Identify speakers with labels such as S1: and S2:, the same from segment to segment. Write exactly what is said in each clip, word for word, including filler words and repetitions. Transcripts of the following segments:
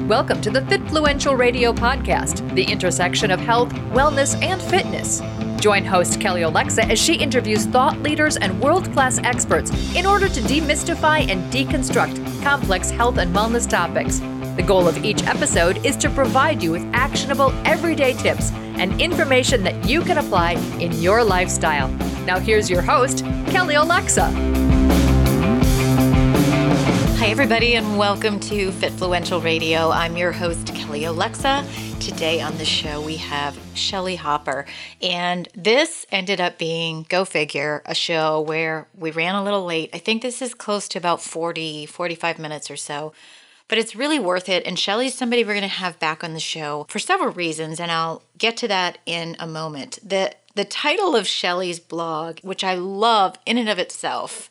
S1: Welcome to the Fitfluential Radio Podcast, the intersection of health, wellness, and fitness. Join host Kelly Alexa as she interviews thought leaders and world-class experts in order to demystify and deconstruct complex health and wellness topics. The goal of each episode is to provide you with actionable, everyday tips and information that you can apply in your lifestyle. Now here's your host, Kelly Alexa.
S2: Hi, everybody, and welcome to Fitfluential Radio. I'm your host, Kelly Alexa. Today on the show, we have Shelly Hopper, and this ended up being, go figure, a show where we ran a little late. I think this is close to about forty, forty-five minutes or so, but it's really worth it, and Shelly's somebody we're going to have back on the show for several reasons, and I'll get to that in a moment. The, the title of Shelly's blog, which I love in and of itself,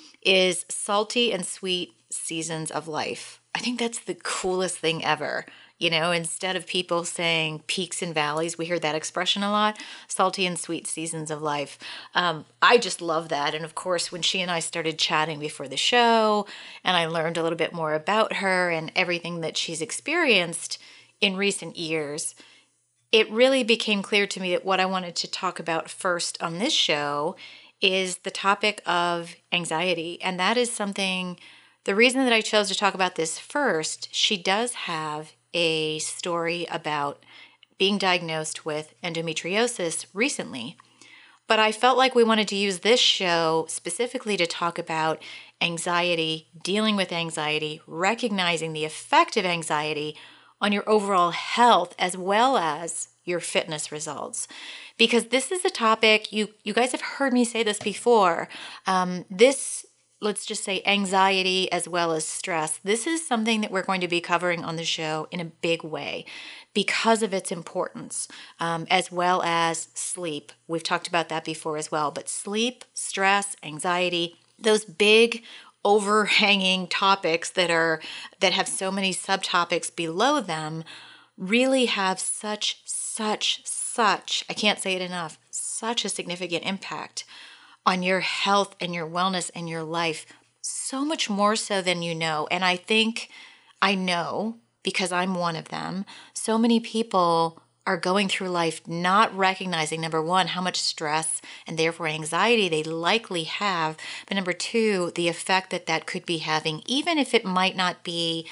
S2: is Salty and Sweet Seasons of Life. I think that's the coolest thing ever. You know, instead of people saying peaks and valleys, we hear that expression a lot, salty and sweet seasons of life. Um, I just love that. And of course, when she and I started chatting before the show, and I learned a little bit more about her and everything that she's experienced in recent years, it really became clear to me that what I wanted to talk about first on this show is the topic of anxiety. And that is something, the reason that I chose to talk about this first, she does have a story about being diagnosed with endometriosis recently. But I felt like we wanted to use this show specifically to talk about anxiety, dealing with anxiety, recognizing the effect of anxiety on your overall health as well as your fitness results. Because this is a topic, you, you guys have heard me say this before, um, this let's just say anxiety as well as stress. This is something that we're going to be covering on the show in a big way because of its importance, um, as well as sleep. We've talked about that before as well, but sleep, stress, anxiety, those big overhanging topics that are that have so many subtopics below them really have such, such, such, I can't say it enough, such a significant impact on your health and your wellness and your life, so much more so than you know. And I think I know, because I'm one of them, so many people are going through life not recognizing, number one, how much stress and therefore anxiety they likely have, but number two, the effect that that could be having, even if it might not be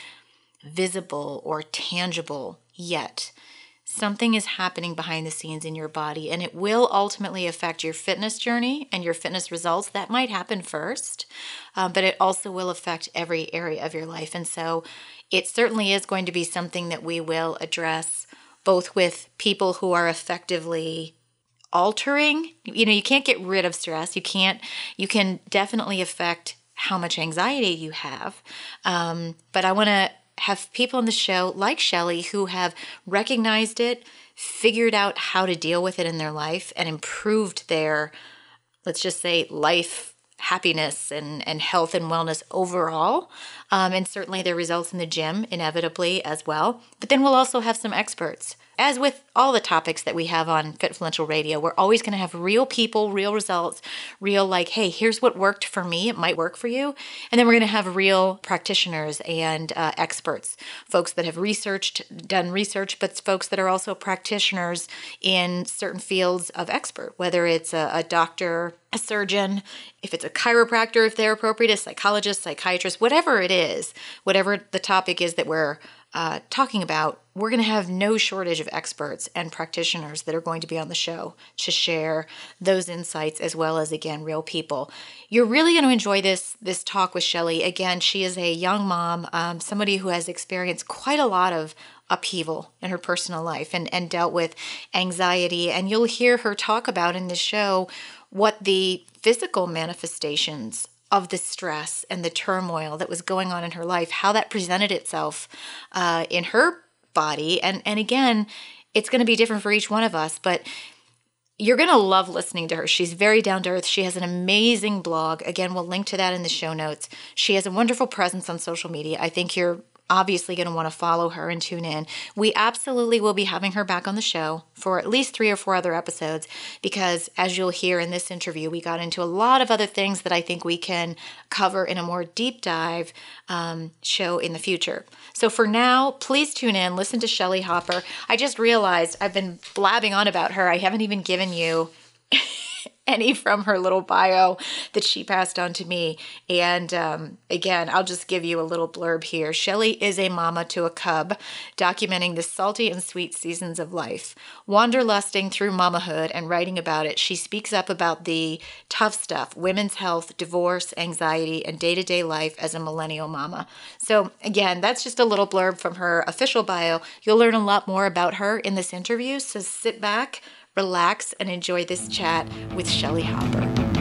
S2: visible or tangible yet. Something is happening behind the scenes in your body, and it will ultimately affect your fitness journey and your fitness results. That might happen first, um, but it also will affect every area of your life. And so it certainly is going to be something that we will address both with people who are effectively altering. You know, you can't get rid of stress. You can't, you can definitely affect how much anxiety you have. Um, but I want to have people on the show like Shelly who have recognized it, figured out how to deal with it in their life, and improved their, let's just say, life happiness and, and health and wellness overall, um, and certainly their results in the gym inevitably as well. But then we'll also have some experts. As with all the topics that we have on Fitfluential Radio, we're always going to have real people, real results, real like, hey, here's what worked for me. It might work for you. And then we're going to have real practitioners and uh, experts, folks that have researched, done research, but folks that are also practitioners in certain fields of expert, whether it's a, a doctor, a surgeon, if it's a chiropractor, if they're appropriate, a psychologist, psychiatrist, whatever it is, whatever the topic is that we're Uh, talking about, we're going to have no shortage of experts and practitioners that are going to be on the show to share those insights as well as, again, real people. You're really going to enjoy this this talk with Shelly. Again, she is a young mom, um, somebody who has experienced quite a lot of upheaval in her personal life and, and dealt with anxiety. And you'll hear her talk about in this show what the physical manifestations of the stress and the turmoil that was going on in her life, how that presented itself uh, in her body. And, and again, it's going to be different for each one of us, but you're going to love listening to her. She's very down to earth. She has an amazing blog. Again, we'll link to that in the show notes. She has a wonderful presence on social media. I think you're obviously going to want to follow her and tune in. We absolutely will be having her back on the show for at least three or four other episodes because, as you'll hear in this interview, we got into a lot of other things that I think we can cover in a more deep dive um, show in the future. So for now, please tune in, listen to Shelly Hopper. I just realized I've been blabbing on about her. I haven't even given you any from her little bio that she passed on to me. And um, again, I'll just give you a little blurb here. Shelly is a mama to a cub, documenting the salty and sweet seasons of life. Wanderlusting through mamahood and writing about it, she speaks up about the tough stuff, women's health, divorce, anxiety, and day-to-day life as a millennial mama. So again, that's just a little blurb from her official bio. You'll learn a lot more about her in this interview, so sit back, relax, and enjoy this chat with Shelly Hopper.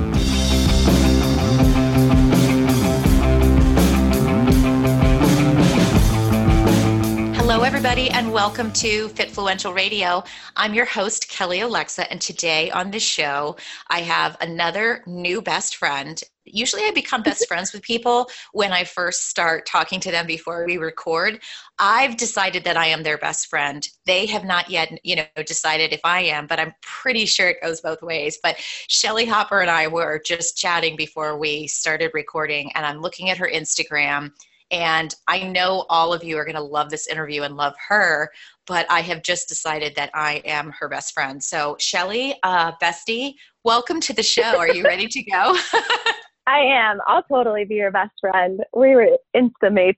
S2: Hello, everybody, and welcome to Fitfluential Radio. I'm your host, Kelly Alexa, and today on this show, I have another new best friend. Usually I become best friends with people when I first start talking to them before we record. I've decided that I am their best friend. They have not yet, you know, decided if I am, but I'm pretty sure it goes both ways. But Shelly Hopper and I were just chatting before we started recording, and I'm looking at her Instagram, and I know all of you are going to love this interview and love her, but I have just decided that I am her best friend. So Shelly, uh, bestie, welcome to the show. Are you ready to go?
S3: I am. I'll totally be your best friend. We were Instamates.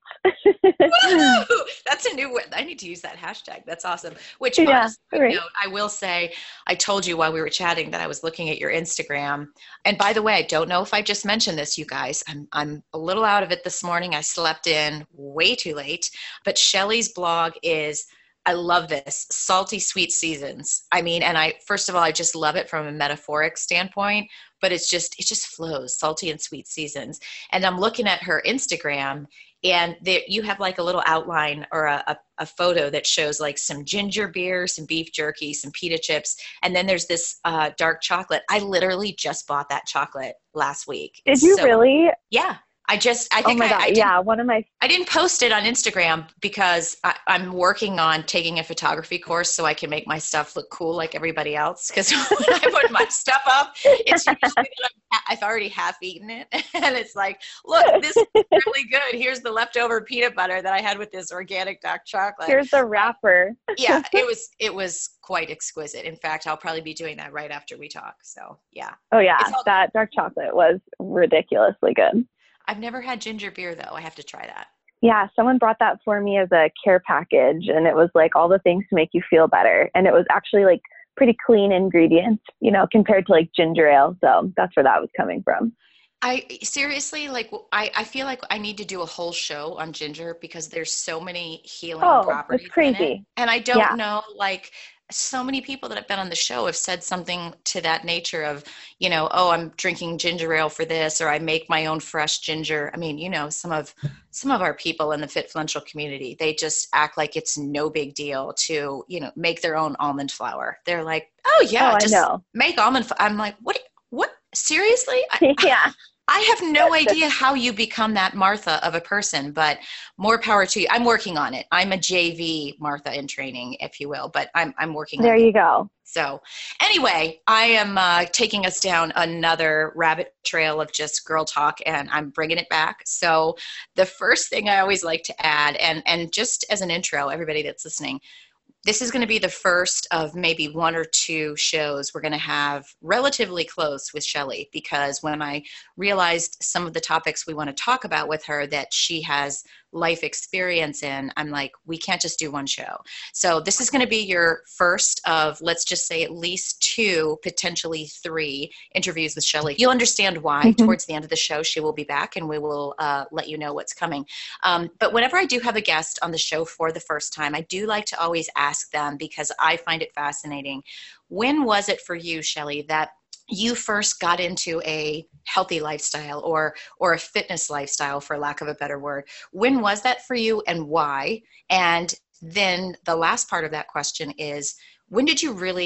S2: That's a new one. I need to use that hashtag. That's awesome. Which,
S3: yeah,
S2: right. note, I will say, I told you while we were chatting that I was looking at your Instagram. And by the way, I don't know if I just mentioned this, you guys. I'm I'm a little out of it this morning. I slept in way too late. But Shelly's blog is, I love this, Salty Sweet Seasons. I mean, and I, first of all, I just love it from a metaphoric standpoint, but it's just, it just flows, salty and sweet seasons. And I'm looking at her Instagram, and there, you have like a little outline or a, a, a photo that shows like some ginger beer, some beef jerky, some pita chips. And then there's this uh, dark chocolate. I literally just bought that chocolate last week.
S3: Did you
S2: so,
S3: really?
S2: Yeah. I just, I think
S3: oh my
S2: I,
S3: God.
S2: I
S3: yeah, one of my,
S2: I didn't post it on Instagram because I, I'm working on taking a photography course so I can make my stuff look cool like everybody else. Because when I put my stuff up, it's usually that I'm, I've already half eaten it. And it's like, look, this is really good. Here's the leftover peanut butter that I had with this organic dark chocolate.
S3: Here's the wrapper.
S2: yeah, it was, it was quite exquisite. In fact, I'll probably be doing that right after we talk. So yeah.
S3: Oh yeah, that dark chocolate was ridiculously good.
S2: I've never had ginger beer, though. I have to try that.
S3: Yeah, someone brought that for me as a care package, and it was like all the things to make you feel better. And it was actually like pretty clean ingredients, you know, compared to like ginger ale. So that's where that was coming from.
S2: I seriously, like, I, I feel like I need to do a whole show on ginger because there's so many healing
S3: oh,
S2: properties
S3: it's crazy.
S2: in it. And I don't
S3: yeah.
S2: know, like, so many people that have been on the show have said something to that nature of, you know, oh, I'm drinking ginger ale for this, or I make my own fresh ginger. I mean, you know, some of some of our people in the Fitfluential community, they just act like it's no big deal to, you know, make their own almond flour. They're like, oh yeah,
S3: oh,
S2: just
S3: I know.
S2: make almond flour. I'm like, what? What? Seriously? I,
S3: yeah.
S2: I have no idea how you become that Martha of a person, but more power to you. I'm working on it. I'm a J V Martha in training, if you will, but I'm I'm working
S3: there
S2: on it.
S3: you go.
S2: So anyway, I am uh, taking us down another rabbit trail of just girl talk, and I'm bringing it back. So the first thing I always like to add, and, and just as an intro, everybody that's listening, this is going to be the first of maybe one or two shows we're going to have relatively close with Shelly, because when I realized some of the topics we want to talk about with her that she has life experience in, I'm like, we can't just do one show. So this is going to be your first of, let's just say, at least two, potentially three interviews with Shelly. You'll understand why mm-hmm. towards the end of the show. She will be back, and we will uh, let you know what's coming. Um, but whenever I do have a guest on the show for the first time, I do like to always ask them, because I find it fascinating. When was it for you, Shelly, that you first got into a healthy lifestyle or or a fitness lifestyle, for lack of a better word? When was that for you, and why? And then the last part of that question is, when did you really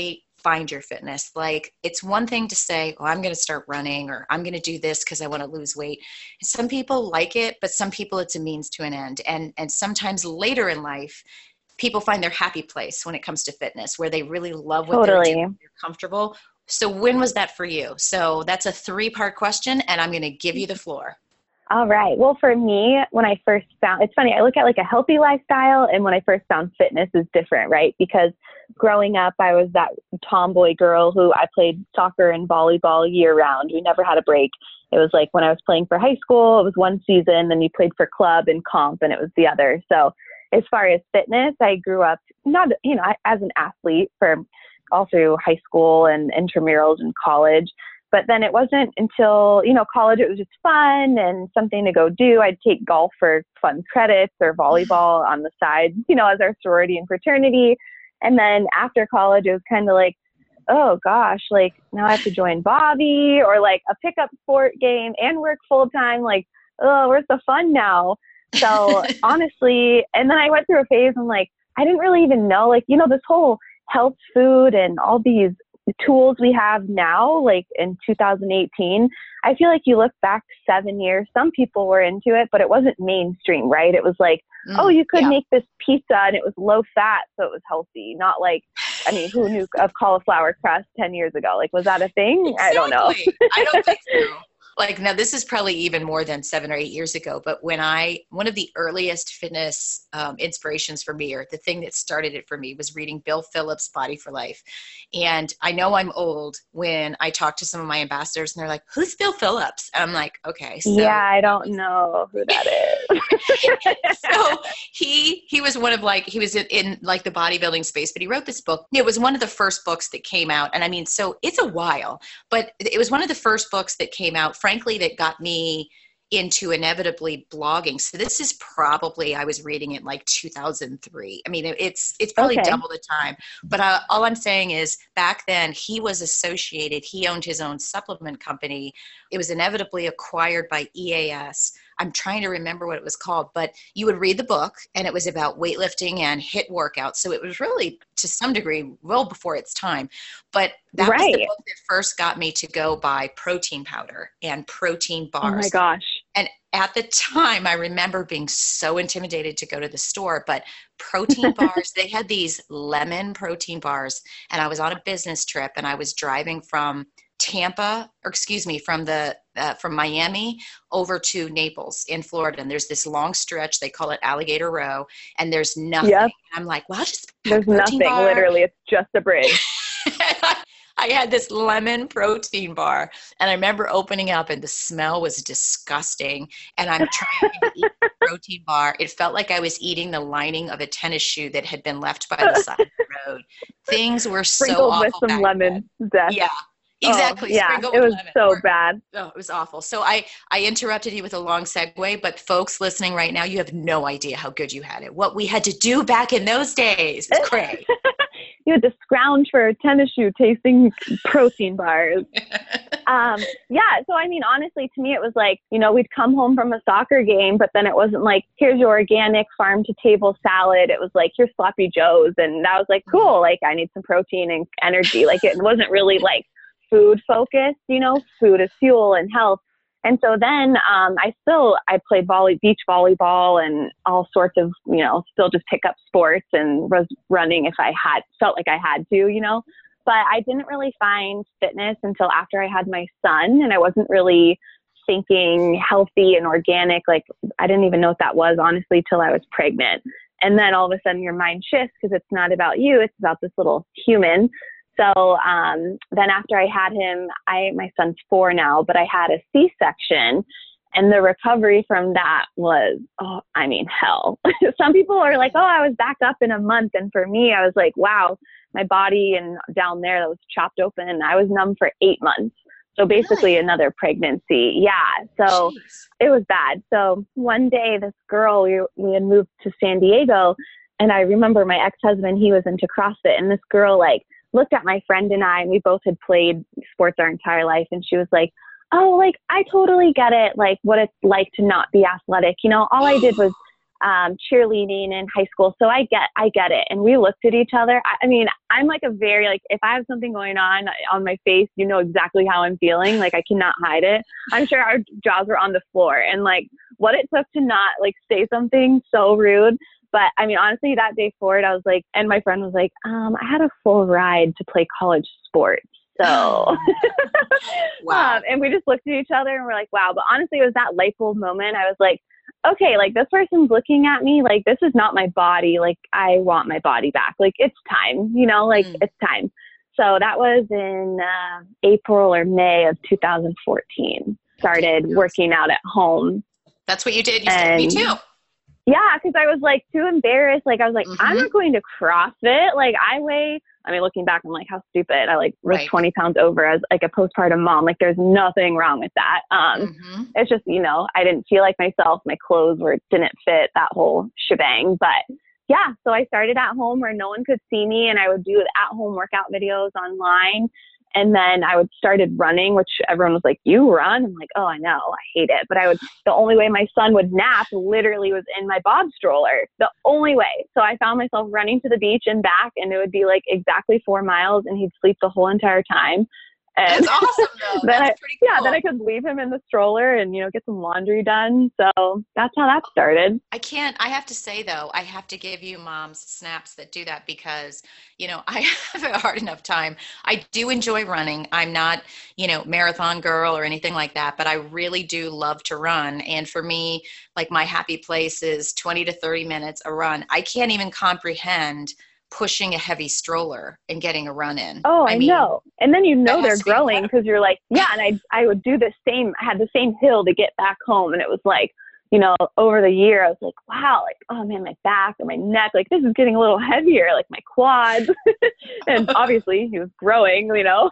S4: find your fitness? Like, it's one thing to say, oh, I'm going to start running, or I'm going to do this because I want to lose weight. And some people like it, but some people it's a means to an end. And, and sometimes later in life, people find their happy place when it comes to fitness, where they really love what
S3: Totally.
S4: they're doing, they're comfortable. So when was that for you? So that's a three-part question, and I'm going to give you the floor.
S3: All right. Well, for me, when I first found, it's funny, I look at like a healthy lifestyle, and when I first found fitness is different, right? Because growing up, I was that tomboy girl who I played soccer and volleyball year round. We never had a break. It was like when I was playing for high school, it was one season, then you played for club and comp, and it was the other. So as far as fitness, I grew up not, you know, as an athlete for all through high school and intramurals and college. But then it wasn't until, you know, college, it was just fun and something to go do. I'd take golf for fun credits or volleyball on the side, you know, as our sorority and fraternity. And then after college, it was kind of like, oh gosh, like now I have to join Bobby or like a pickup sport game and work full time. Like, oh, where's the fun now? So honestly, and then I went through a phase and like, I didn't really even know, like, you know, this whole health food and all these tools we have now, like in two thousand eighteen, I feel like you look back seven years, some people were into it, but it wasn't mainstream, right? It was like, mm, oh, you could yeah. make this pizza and it was low fat, so it was healthy. Not like, I mean, who knew of cauliflower crust ten years ago? Like, was that a thing?
S4: Exactly.
S3: I don't know.
S4: I don't think so. Like, now this is probably even more than seven or eight years ago, but when I, one of the earliest fitness um, inspirations for me, or the thing that started it for me, was reading Bill Phillips' Body for Life. And I know I'm old when I talk to some of my ambassadors and they're like, who's Bill Phillips? And I'm like, okay. So,
S3: yeah, I don't know who that is.
S4: So he, he was one of like, he was in, in like the bodybuilding space, but he wrote this book. It was one of the first books that came out. And I mean, so it's a while, but it was one of the first books that came out, frankly, that got me into inevitably blogging. So this is probably, I was reading it like two thousand three. I mean, it's it's probably
S3: okay.
S4: double the time. But uh, all I'm saying is back then he was associated, he owned his own supplement company. It was inevitably acquired by E A S. I'm trying to remember what it was called, but you would read the book and it was about weightlifting and HIIT workouts. So it was really, to some degree, well before its time. But that
S3: right.
S4: was the book that first got me to go buy protein powder and protein bars.
S3: Oh my gosh.
S4: And at the time, I remember being so intimidated to go to the store, but protein bars, they had these lemon protein bars, and I was on a business trip and I was driving from Tampa, or excuse me, from the uh, from Miami over to Naples in Florida. And there's this long stretch, they call it Alligator Row, and there's nothing.
S3: Yep.
S4: And I'm like, well, I'll just
S3: There's nothing,
S4: bar.
S3: literally. It's just a bridge.
S4: I had this lemon protein bar, and I remember opening up and the smell was disgusting. And I'm trying to eat the protein bar. It felt like I was eating the lining of a tennis shoe that had been left by the side of the road. Things were so
S3: Sprinkled
S4: awful.
S3: with some lemon zest.
S4: Yeah. Exactly.
S3: Oh, yeah,
S4: Sprinkled
S3: it was
S4: lemon.
S3: so
S4: Or,
S3: bad.
S4: Oh, it was awful. So I, I interrupted you with a long segue, but folks listening right now, you have no idea how good you had it. What we had to do back in those days was great.
S3: You had to scrounge for a tennis shoe tasting protein bars. um, yeah. So, I mean, honestly, to me, it was like, you know, we'd come home from a soccer game, but then it wasn't like, here's your organic farm to table salad. It was like, here's sloppy joes. And I was like, cool. Like, I need some protein and energy. Like, it wasn't really like food focused, you know, food is fuel and health. And so then um, I still, I played volley, beach volleyball and all sorts of, you know, still just pick up sports and was running if I had, felt like I had to, you know, but I didn't really find fitness until after I had my son, and I wasn't really thinking healthy and organic. Like, I didn't even know what that was, honestly, till I was pregnant. And then all of a sudden your mind shifts because it's not about you, it's about this little human. So um, then after I had him, I my son's four now, but I had a C-section, and the recovery from that was, oh, I mean, hell. Some people are like, oh, I was back up in a month. And for me, I was like, wow, my body and down there that was chopped open, I was numb for eight months. So basically really? Another pregnancy. Yeah. So Jeez. It was bad. So one day this girl, we, we had moved to San Diego, and I remember my ex-husband, he was into CrossFit, and this girl like looked at my friend and I, and we both had played sports our entire life. And she was like, oh, like, I totally get it. Like what it's like to not be athletic. You know, all I did was um, cheerleading in high school. So I get, I get it. And we looked at each other. I, I mean, I'm like a very, like, if I have something going on on my face, you know exactly how I'm feeling. Like, I cannot hide it. I'm sure our jaws were on the floor, and like what it took to not like say something so rude. But I mean, honestly, that day forward, I was like, and my friend was like, um, I had a full ride to play college sports. So,
S4: wow.
S3: um, and we just looked at each other and we're like, wow. But honestly, it was that light bulb moment. I was like, okay, like this person's looking at me, like this is not my body. Like I want my body back. Like it's time, you know, like mm. it's time. So that was in uh, April or May of two thousand fourteen. Started working out at home.
S4: That's what you did. You said me too.
S3: Yeah, because I was like too embarrassed. Like I was like, mm-hmm. I'm not going to CrossFit. Like I weigh, I mean, looking back, I'm like, how stupid. I like was right. twenty pounds over as like a postpartum mom. Like there's nothing wrong with that. Um, mm-hmm. It's just, you know, I didn't feel like myself. My clothes were, didn't fit, that whole shebang. But yeah, so I started at home where no one could see me, and I would do at home workout videos online. And then I would started running, which everyone was like, you run? I'm like, oh, I know. I hate it. But I would, the only way my son would nap literally was in my Bob stroller. The only way. So I found myself running to the beach and back, and it would be like exactly four miles and he'd sleep the whole entire time. And
S4: that's awesome, though.
S3: then
S4: That's
S3: I,
S4: pretty cool.
S3: Yeah, then I could leave him in the stroller and, you know, get some laundry done. So that's how that started.
S4: I can't, I have to say, though, I have to give you moms snaps that do that because, you know, I have a hard enough time. I do enjoy running. I'm not, you know, marathon girl or anything like that, but I really do love to run. And for me, like my happy place is twenty to thirty minutes a run. I can't even comprehend pushing a heavy stroller and getting a run in.
S3: Oh, I, I mean, know. And then you know they're growing because you're like, yeah. And I I would do the same. I had the same hill to get back home. And it was like, you know, over the year, I was like, wow, like, oh man, my back or my neck, like this is getting a little heavier, like my quads. And obviously he was growing, you know.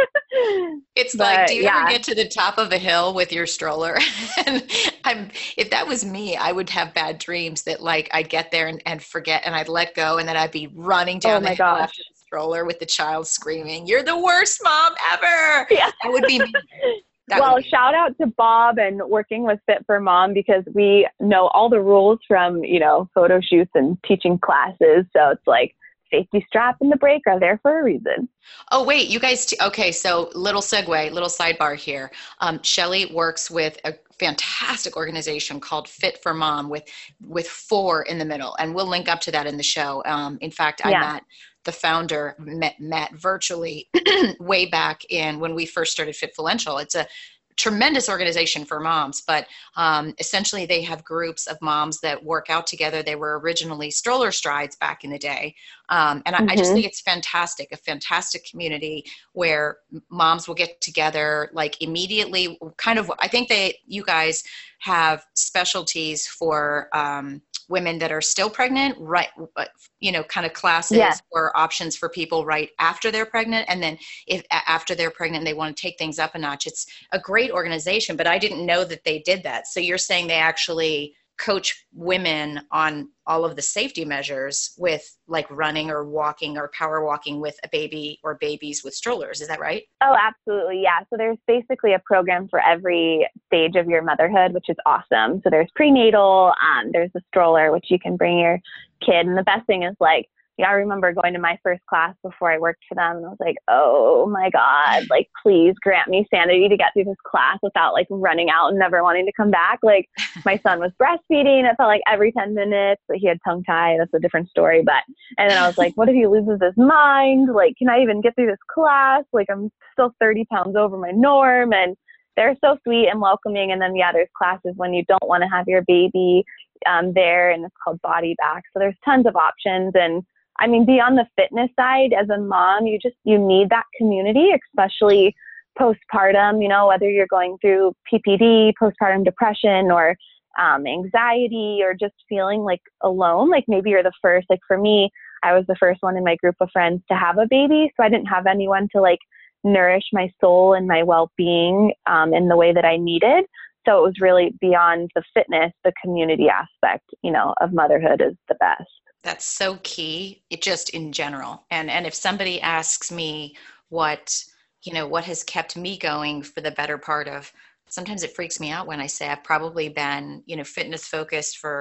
S4: It's
S3: but,
S4: like, do you
S3: yeah.
S4: ever get to the top of a hill with your stroller? And I'm, if that was me, I would have bad dreams that like I'd get there and, and forget and I'd let go and then I'd be running down
S3: oh
S4: the
S3: my
S4: hill
S3: gosh.
S4: after the stroller with the child screaming, "You're the worst mom ever."
S3: Yeah.
S4: That would be me. That
S3: well, shout out to Bob and working with Fit for Mom because we know all the rules from, you know, photo shoots and teaching classes. So it's like safety strap and the brake are there for a reason.
S4: Oh, wait, you guys. T- okay. So little segue, little sidebar here. Um, Shelly works with a fantastic organization called Fit for Mom with, with four in the middle. And we'll link up to that in the show. Um, in fact, I
S3: yeah.
S4: met the founder met, met virtually way back in when we first started Fitfluential. It's a tremendous organization for moms, but um, essentially they have groups of moms that work out together. They were originally Stroller Strides back in the day. Um, and I, mm-hmm. I just think it's fantastic, a fantastic community where moms will get together like immediately kind of, I think they, you guys have specialties for um, women that are still pregnant, right? You know, kind of classes yeah. or options for people right after they're pregnant. And then if after they're pregnant, they want to take things up a notch. It's a great organization, but I didn't know that they did that. So you're saying they actually coach women on all of the safety measures with like running or walking or power walking with a baby or babies with strollers. Is that right?
S3: Oh, absolutely. Yeah. So there's basically a program for every stage of your motherhood, which is awesome. So there's prenatal, um, there's the stroller, which you can bring your kid. And the best thing is like, yeah, I remember going to my first class before I worked for them and I was like, oh my God, like, please grant me sanity to get through this class without like running out and never wanting to come back. Like my son was breastfeeding. It felt like every ten minutes, but he had tongue tie. That's a different story. But, and then I was like, what if he loses his mind? Like, can I even get through this class? Like I'm still thirty pounds over my norm. And they're so sweet and welcoming. And then, yeah, there's classes when you don't want to have your baby um, there, and it's called Body Back. So there's tons of options. And I mean, beyond the fitness side, as a mom, you just, you need that community, especially postpartum, you know, whether you're going through P P D, postpartum depression, or um, anxiety, or just feeling like alone. Like maybe you're the first, like for me, I was the first one in my group of friends to have a baby. So I didn't have anyone to like nourish my soul and my well-being um, in the way that I needed. So it was really beyond the fitness, the community aspect, you know, of motherhood is the best.
S4: That's so key. It just in general. And and if somebody asks me what, you know, what has kept me going for the better part of, sometimes it freaks me out when I say I've probably been, you know, fitness focused for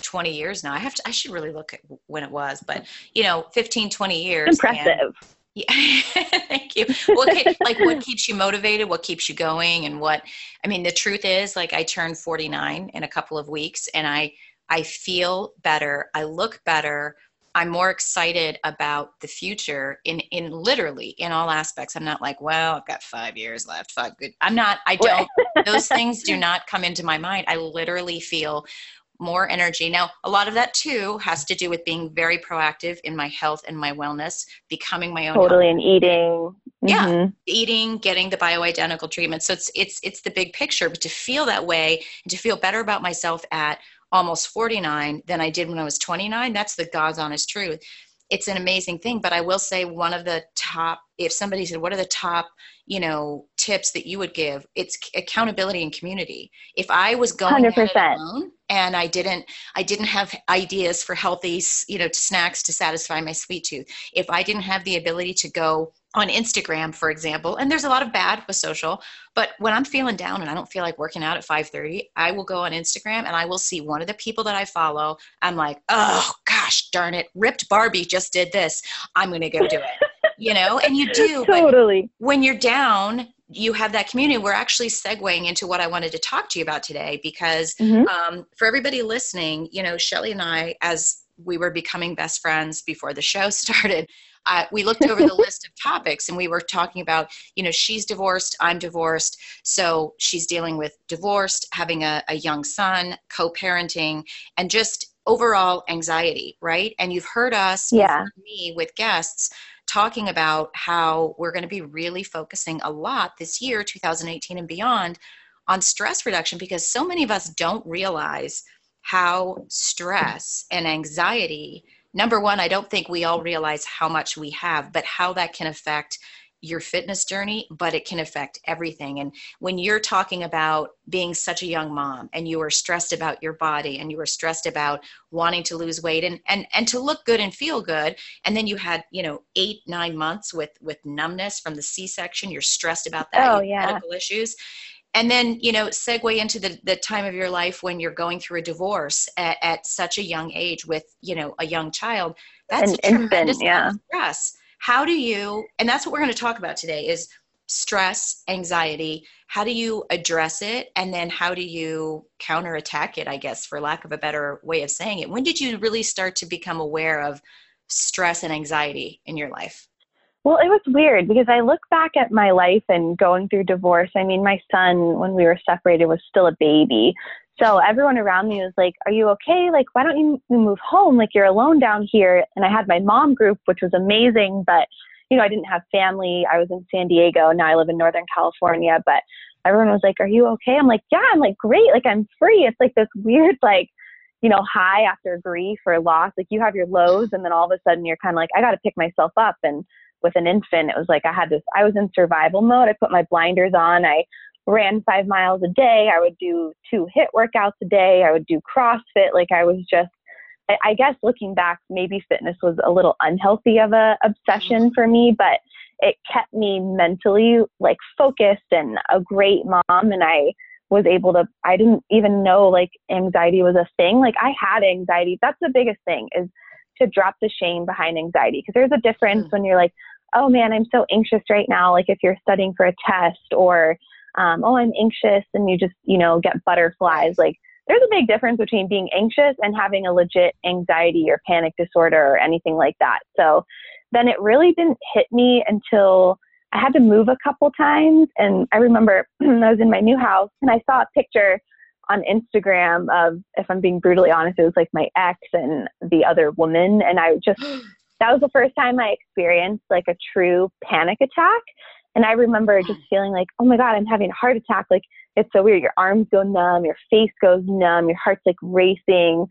S4: twenty years now. I have to, I should really look at when it was, but you know, fifteen, twenty years.
S3: Impressive.
S4: And, yeah. Thank you. Well, okay, like what keeps you motivated? What keeps you going? And what, I mean, the truth is, like, I turned forty-nine in a couple of weeks, and I, I feel better. I look better. I'm more excited about the future in, in literally in all aspects. I'm not like, well, I've got five years left, five good. I'm not, I don't, those things do not come into my mind. I literally feel more energy. Now, a lot of that too has to do with being very proactive in my health and my wellness, becoming my own.
S3: Totally.
S4: health.
S3: And eating.
S4: Yeah.
S3: Mm-hmm.
S4: Eating, getting the bioidentical treatment. So it's, it's, it's the big picture, but to feel that way and to feel better about myself at almost forty-nine than I did when I was twenty-nine, that's the God's honest truth. It's an amazing thing. But I will say one of the top, if somebody said, what are the top, you know, tips that you would give? It's accountability and community. If I was going
S3: one hundred percent
S4: at it alone and I didn't, I didn't have ideas for healthy, you know, snacks to satisfy my sweet tooth. If I didn't have the ability to go on Instagram, for example, and there's a lot of bad with social, but when I'm feeling down and I don't feel like working out at five thirty, I will go on Instagram and I will see one of the people that I follow. I'm like, oh gosh, darn it. Ripped Barbie just did this. I'm going to go do it, you know, and you do.
S3: Totally.
S4: But when you're down, you have that community. We're actually segueing into what I wanted to talk to you about today, because
S3: Mm-hmm.
S4: um, for everybody listening, you know, Shelly and I, as we were becoming best friends before the show started, Uh, we looked over the list of topics and we were talking about, you know, she's divorced, I'm divorced. So she's dealing with divorced, having a, a young son, co-parenting, and just overall anxiety, right? And you've heard us,
S3: Yeah.
S4: you've heard me with guests talking about how we're going to be really focusing a lot this year, two thousand eighteen and beyond, on stress reduction, because so many of us don't realize how stress and anxiety, number one, I don't think we all realize how much we have, but how that can affect your fitness journey, but it can affect everything. And when you're talking about being such a young mom and you were stressed about your body and you were stressed about wanting to lose weight and, and, and to look good and feel good. And then you had, you know, eight, nine months with, with numbness from the C-section. You're stressed about that.
S3: Oh,
S4: you have
S3: yeah.
S4: medical issues. And then, you know, segue into the, the time of your life when you're going through a divorce at, at such a young age with, you know, a young child. That's
S3: An
S4: a tremendous
S3: infant, yeah.
S4: amount of stress. How do you, and that's what we're going to talk about today, is stress, anxiety. How do you address it? And then how do you counterattack it, I guess, for lack of a better way of saying it? When did you really start to become aware of stress and anxiety in your life?
S3: Well, it was weird because I look back at my life and going through divorce. I mean, my son, when we were separated, was still a baby. So everyone around me was like, are you okay? Like, why don't you move home? Like, you're alone down here. And I had my mom group, which was amazing, but, you know, I didn't have family. I was in San Diego. Now I live in Northern California, but everyone was like, are you okay? I'm like, yeah, I'm like, great. Like, I'm free. It's like this weird, like, you know, high after grief or loss. Like, you have your lows and then all of a sudden you're kind of like, I got to pick myself up. And with an infant, it was like, I had this, I was in survival mode. I put my blinders on. I ran five miles a day. I would do two HIIT workouts a day. I would do CrossFit. Like, I was just, I, I guess looking back, maybe fitness was a little unhealthy of a obsession for me, but it kept me mentally like focused and a great mom. And I was able to, I didn't even know like anxiety was a thing. Like, I had anxiety. That's the biggest thing, is to drop the shame behind anxiety. Because there's a difference when you're like, oh man, I'm so anxious right now. Like, if you're studying for a test, or, um, oh, I'm anxious, and you just, you know, get butterflies. Like, there's a big difference between being anxious and having a legit anxiety or panic disorder or anything like that. So then it really didn't hit me until I had to move a couple times. And I remember I was in my new house and I saw a picture on Instagram of, if I'm being brutally honest, it was like my ex and the other woman. And I just, that was the first time I experienced like a true panic attack. And I remember just feeling like, oh my God, I'm having a heart attack. Like, it's so weird. Your arms go numb, your face goes numb, your heart's like racing.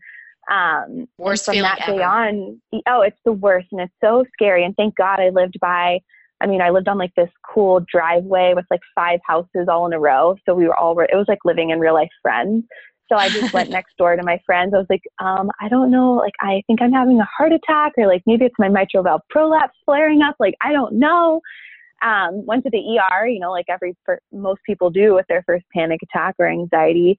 S3: Um,
S4: Worst
S3: from
S4: feeling
S3: that day
S4: ever.
S3: on, oh, it's the worst. And it's so scary. And thank God I lived by, I mean, I lived on like this cool driveway with like five houses all in a row. So we were all, it was like living in real life Friends. So I just went next door to my friends. I was like, um, I don't know, like, I think I'm having a heart attack, or like, maybe it's my mitral valve prolapse flaring up. Like, I don't know. Um, went to the E R, you know, like every, for, most people do with their first panic attack or anxiety.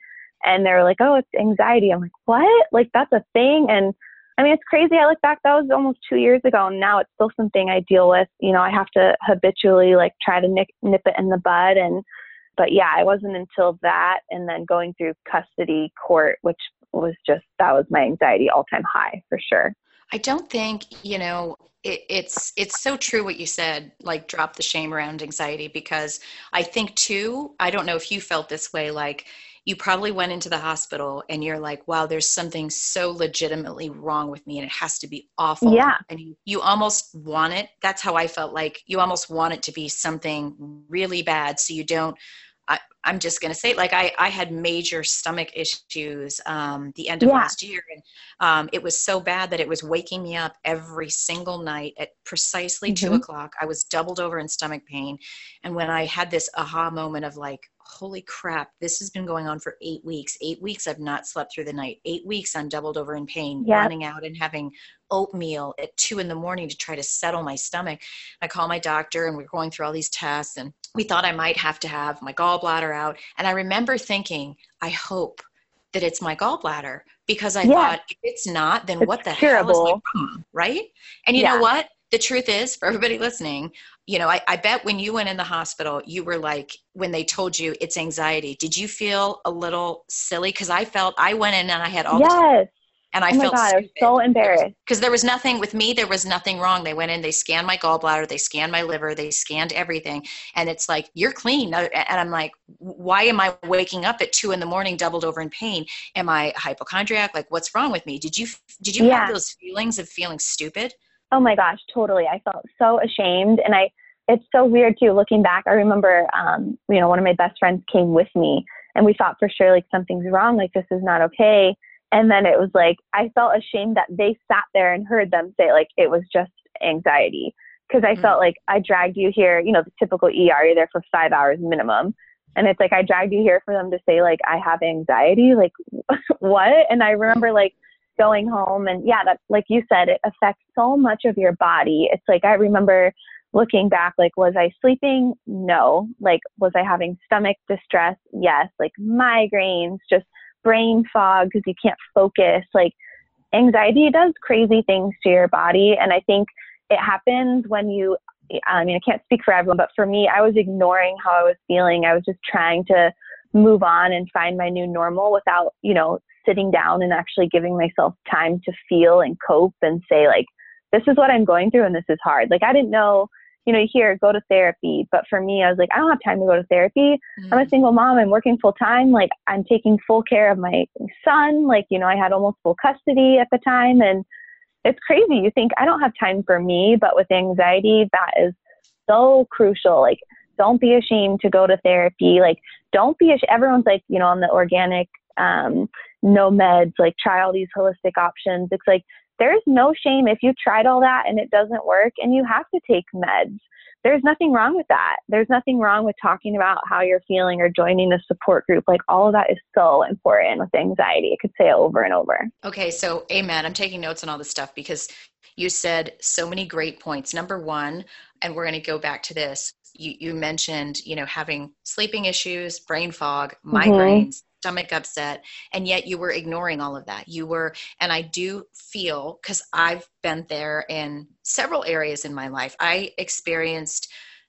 S3: And they were like, oh, it's anxiety. I'm like, what? Like, that's a thing? And I mean, it's crazy. I look back, that was almost two years ago. And now it's still something I deal with. You know, I have to habitually like try to nip, nip it in the bud. And, but yeah, it wasn't until that and then going through custody court, which was just, that was my anxiety all time high for sure.
S4: I don't think, you know, it, it's it's so true what you said, like drop the shame around anxiety, because I think too, I don't know if you felt this way, like you probably went into the hospital and you're like, wow, there's something so legitimately wrong with me and it has to be awful.
S3: Yeah.
S4: And you, you almost want it. That's how I felt, like you almost want it to be something really bad so you don't. I, I'm just going to say, like, I, I had major stomach issues um, the end of
S3: Yeah.
S4: last year. And um, it was so bad that it was waking me up every single night at precisely
S3: Mm-hmm.
S4: two o'clock. I was doubled over in stomach pain. And when I had this aha moment of like, holy crap, this has been going on for eight weeks. Eight weeks I've not slept through the night. Eight weeks I'm doubled over in pain,
S3: Yep.
S4: running out and having oatmeal at two in the morning to try to settle my stomach. I call my doctor and we're going through all these tests and we thought I might have to have my gallbladder out. And I remember thinking, I hope that it's my gallbladder, because I
S3: Yeah.
S4: thought if it's not, then
S3: It's
S4: what the
S3: curable.
S4: hell is my problem, right? And you
S3: Yeah.
S4: know what? The truth is, for everybody listening, you know, I, I bet when you went in the hospital, you were like, when they told you it's anxiety, did you feel a little silly? Because I felt, I went in and I had all this,
S3: Yes.
S4: and I
S3: Oh my
S4: felt
S3: God, I was
S4: stupid.
S3: so embarrassed.
S4: Because there was nothing with me, there was nothing wrong. They went in, they scanned my gallbladder, they scanned my liver, they scanned everything. And it's like, you're clean. And I'm like, why am I waking up at two in the morning, doubled over in pain? Am I hypochondriac? Like, what's wrong with me? Did you, did you
S3: Yeah.
S4: have those feelings of feeling stupid?
S3: Oh my gosh, totally. I felt so ashamed. And I, it's so weird too, looking back. I remember, um, you know, one of my best friends came with me and we thought for sure, like, something's wrong. Like, this is not okay. And then it was like, I felt ashamed that they sat there and heard them say like, it was just anxiety. Cause I mm. felt like I dragged you here, you know, the typical E R, you're there for five hours minimum. And it's like, I dragged you here for them to say like, I have anxiety, like what? And I remember like going home and yeah, that, like you said, it affects so much of your body. It's like, I remember looking back, like, was I sleeping? No. Like, was I having stomach distress? Yes. Like migraines, just brain fog because you can't focus. Like anxiety does crazy things to your body. And I think it happens when you, I mean, I can't speak for everyone, but for me, I was ignoring how I was feeling. I was just trying to move on and find my new normal without, you know, sitting down and actually giving myself time to feel and cope and say like, this is what I'm going through and this is hard. Like, I didn't know, you know, you hear go to therapy, but for me, I was like, I don't have time to go to therapy. Mm-hmm. I'm a single mom. I'm working full time. Like, I'm taking full care of my son. Like, you know, I had almost full custody at the time. And it's crazy. You think I don't have time for me, but with anxiety, that is so crucial. Like, don't be ashamed to go to therapy. Like, don't be ashamed. Everyone's like, you know, on the organic, um, no meds, like try all these holistic options. It's like, there's no shame if you tried all that and it doesn't work and you have to take meds. There's nothing wrong with that. There's nothing wrong with talking about how you're feeling or joining a support group. Like, all of that is so important with anxiety. I could say it over and over.
S4: Okay. So amen. I'm taking notes on all this stuff because you said so many great points. Number one, and we're going to go back to this. You, you mentioned, you know, having sleeping issues, brain fog, migraines, mm-hmm. stomach upset, and yet you were ignoring all of that. You were, and I do feel, because I've been there in several areas in my life, I experienced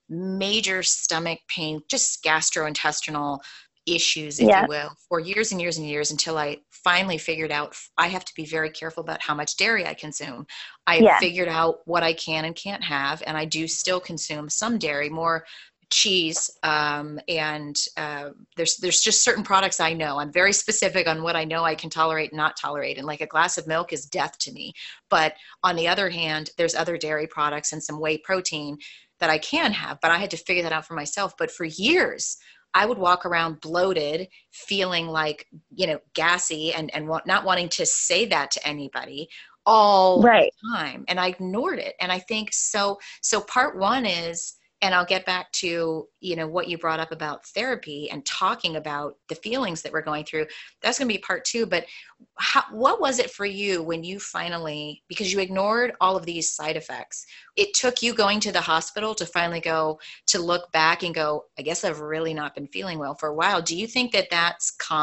S4: major stomach pain, just gastrointestinal issues, if yeah. you will, for years and years and years until I finally figured out I have to be very careful about how much dairy I consume. I yeah. figured out what I can and can't have, and I do still consume some dairy, more cheese, um, and uh, there's there's just certain products I know. I'm very specific on what I know I can tolerate and not tolerate, and like a glass of milk is death to me. But on the other hand, there's other dairy products and some whey protein that I can have, but I had to figure that out for myself. But for years, I would walk around bloated, feeling like, you know, gassy and, and want, not wanting to say that to anybody all right. the time. And I ignored it. And I think so, so part one is, and I'll get back to, you know, what you brought up about therapy and talking about the feelings that we're going through. That's going to be part two. But how, what was it for you when you finally, because you ignored all of these side effects, it took you going to the hospital to finally go, to look back and go, I guess I've really not been feeling well for a while. Do you think that that's common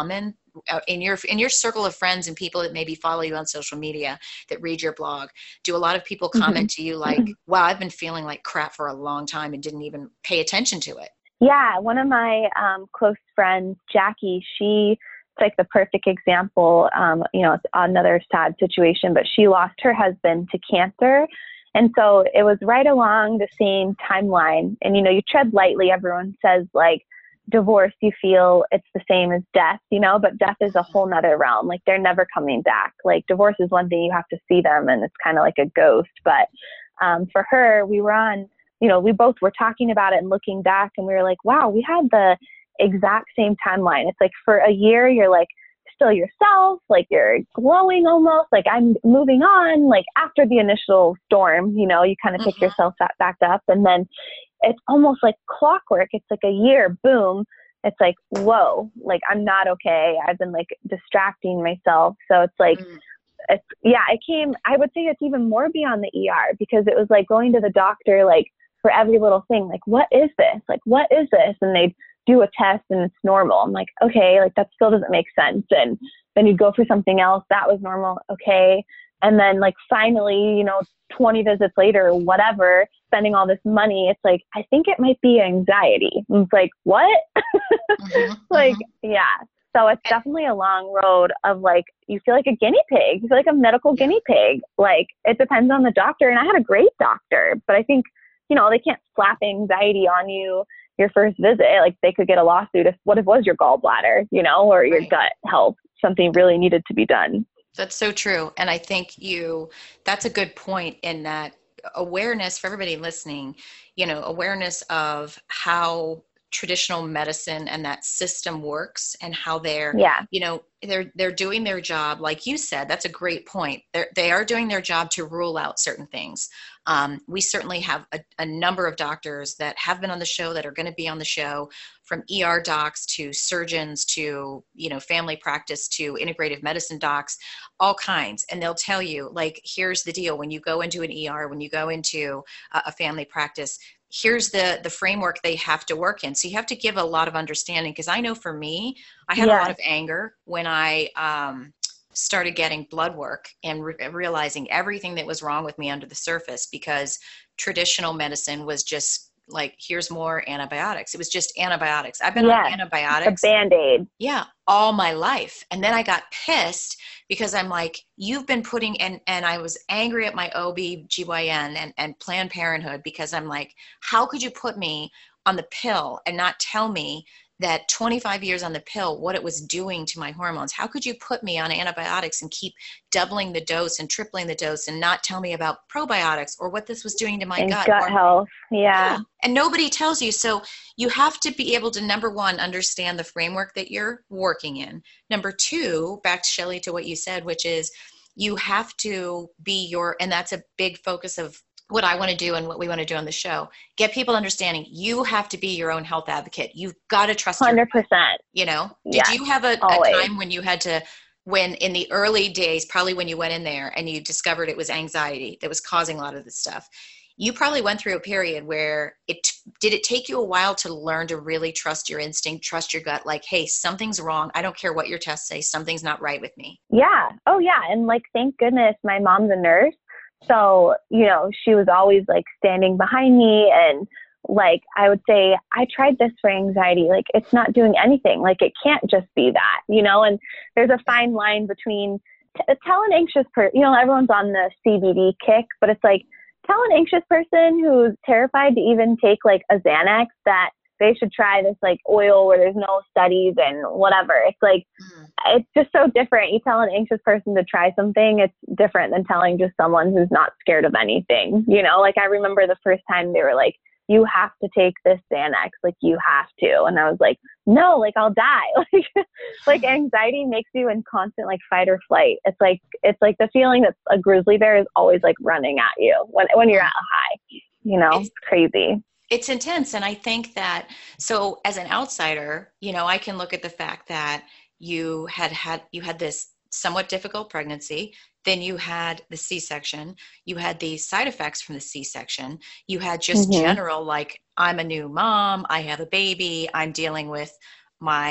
S4: uh, in your in your circle of friends and people that maybe follow you on social media that read your blog, do a lot of people comment mm-hmm. to you like, wow, I've been feeling like crap for a long time and didn't even pay attention to it?
S3: Yeah, one of my um, close friends, Jackie, she it's like the perfect example. Um, you know, it's another sad situation, but she lost her husband to cancer. And so it was right along the same timeline. And, you know, you tread lightly. Everyone says like divorce, you feel it's the same as death, you know, but death is a whole nother realm. Like they're never coming back. Like divorce is one thing, you have to see them and it's kind of like a ghost. But um, for her, we were on, you know, we both were talking about it and looking back and we were like, wow, we had the exact same timeline. It's like for a year, you're like still yourself, like you're glowing almost, like I'm moving on, like after the initial storm, you know, you kind of pick mm-hmm. yourself back, back up. And then it's almost like clockwork. It's like a year, boom. It's like, whoa, like I'm not okay. I've been like distracting myself. So it's like, mm. it's, yeah, I came, I would say it's even more beyond the E R because it was like going to the doctor, like for every little thing, like, what is this? Like, what is this? And they'd do a test and it's normal. I'm like, okay, like that still doesn't make sense. And then you'd go for something else that was normal. Okay. And then like finally, you know, twenty visits later, whatever, spending all this money, it's like, I think it might be anxiety. And it's like, what? mm-hmm, like, mm-hmm. yeah. So it's definitely a long road of like, you feel like a guinea pig. You feel like a medical yeah. guinea pig. Like it depends on the doctor. And I had a great doctor, but I think, you know, they can't slap anxiety on you your first visit. Like they could get a lawsuit if what if it was your gallbladder, you know, or your right. gut health, something really needed to be done.
S4: That's so true. And I think you, that's a good point in that awareness for everybody listening, you know, awareness of how traditional medicine and that system works and how they're,
S3: yeah.
S4: you know, they're, they're doing their job. Like you said, that's a great point. They're, they are doing their job to rule out certain things. Um, we certainly have a, a number of doctors that have been on the show that are going to be on the show, from E R docs to surgeons to, you know, family practice to integrative medicine docs, all kinds. And they'll tell you, like, here's the deal. When you go into an E R, when you go into a, a family practice, here's the, the framework they have to work in. So you have to give a lot of understanding. Because I know for me, I had yeah. a lot of anger when I um, started getting blood work and re- realizing everything that was wrong with me under the surface, because traditional medicine was just like, here's more antibiotics. It was just antibiotics. I've been yeah, on antibiotics.
S3: A Band-Aid.
S4: Yeah, all my life. And then I got pissed because I'm like, you've been putting, and, and I was angry at my O B G Y N and, and Planned Parenthood, because I'm like, how could you put me on the pill and not tell me that twenty-five years on the pill, what it was doing to my hormones? How could you put me on antibiotics and keep doubling the dose and tripling the dose and not tell me about probiotics or what this was doing to my
S3: and
S4: gut?
S3: gut
S4: or,
S3: health. Yeah.
S4: yeah. And nobody tells you. So you have to be able to, number one, understand the framework that you're working in. Number two, back to Shelley, to what you said, which is you have to be your, and that's a big focus of what I want to do and what we want to do on the show, get people understanding you have to be your own health advocate. You've got to trust
S3: one hundred percent.
S4: Your, you know, did
S3: yes,
S4: you have a, a time when you had to, when in the early days, probably when you went in there and you discovered it was anxiety that was causing a lot of this stuff, you probably went through a period where it, did it take you a while to learn to really trust your instinct, trust your gut? Like, hey, something's wrong. I don't care what your tests say. Something's not right with me.
S3: Yeah. Oh yeah. And like, thank goodness my mom's a nurse. So, you know, she was always like standing behind me, and like, I would say, I tried this for anxiety. Like, it's not doing anything. Like, it can't just be that, you know, and there's a fine line between t- tell an anxious person, you know, everyone's on the C B D kick, but it's like, tell an anxious person who's terrified to even take like a Xanax that they should try this like oil where there's no studies and whatever. It's like, mm. it's just so different. You tell an anxious person to try something, it's different than telling just someone who's not scared of anything. You know, like I remember the first time they were like, you have to take this Xanax, like you have to. And I was like, no, like I'll die. Like, like anxiety makes you in constant like fight or flight. It's like, it's like the feeling that a grizzly bear is always like running at you when, when you're at a high, you know, it's, it's crazy.
S4: It's intense. And I think that, so as an outsider, you know, I can look at the fact that you had had, you had this somewhat difficult pregnancy, then you had the C-section, you had the side effects from the C-section, you had just mm-hmm. general, like, I'm a new mom, I have a baby, I'm dealing with my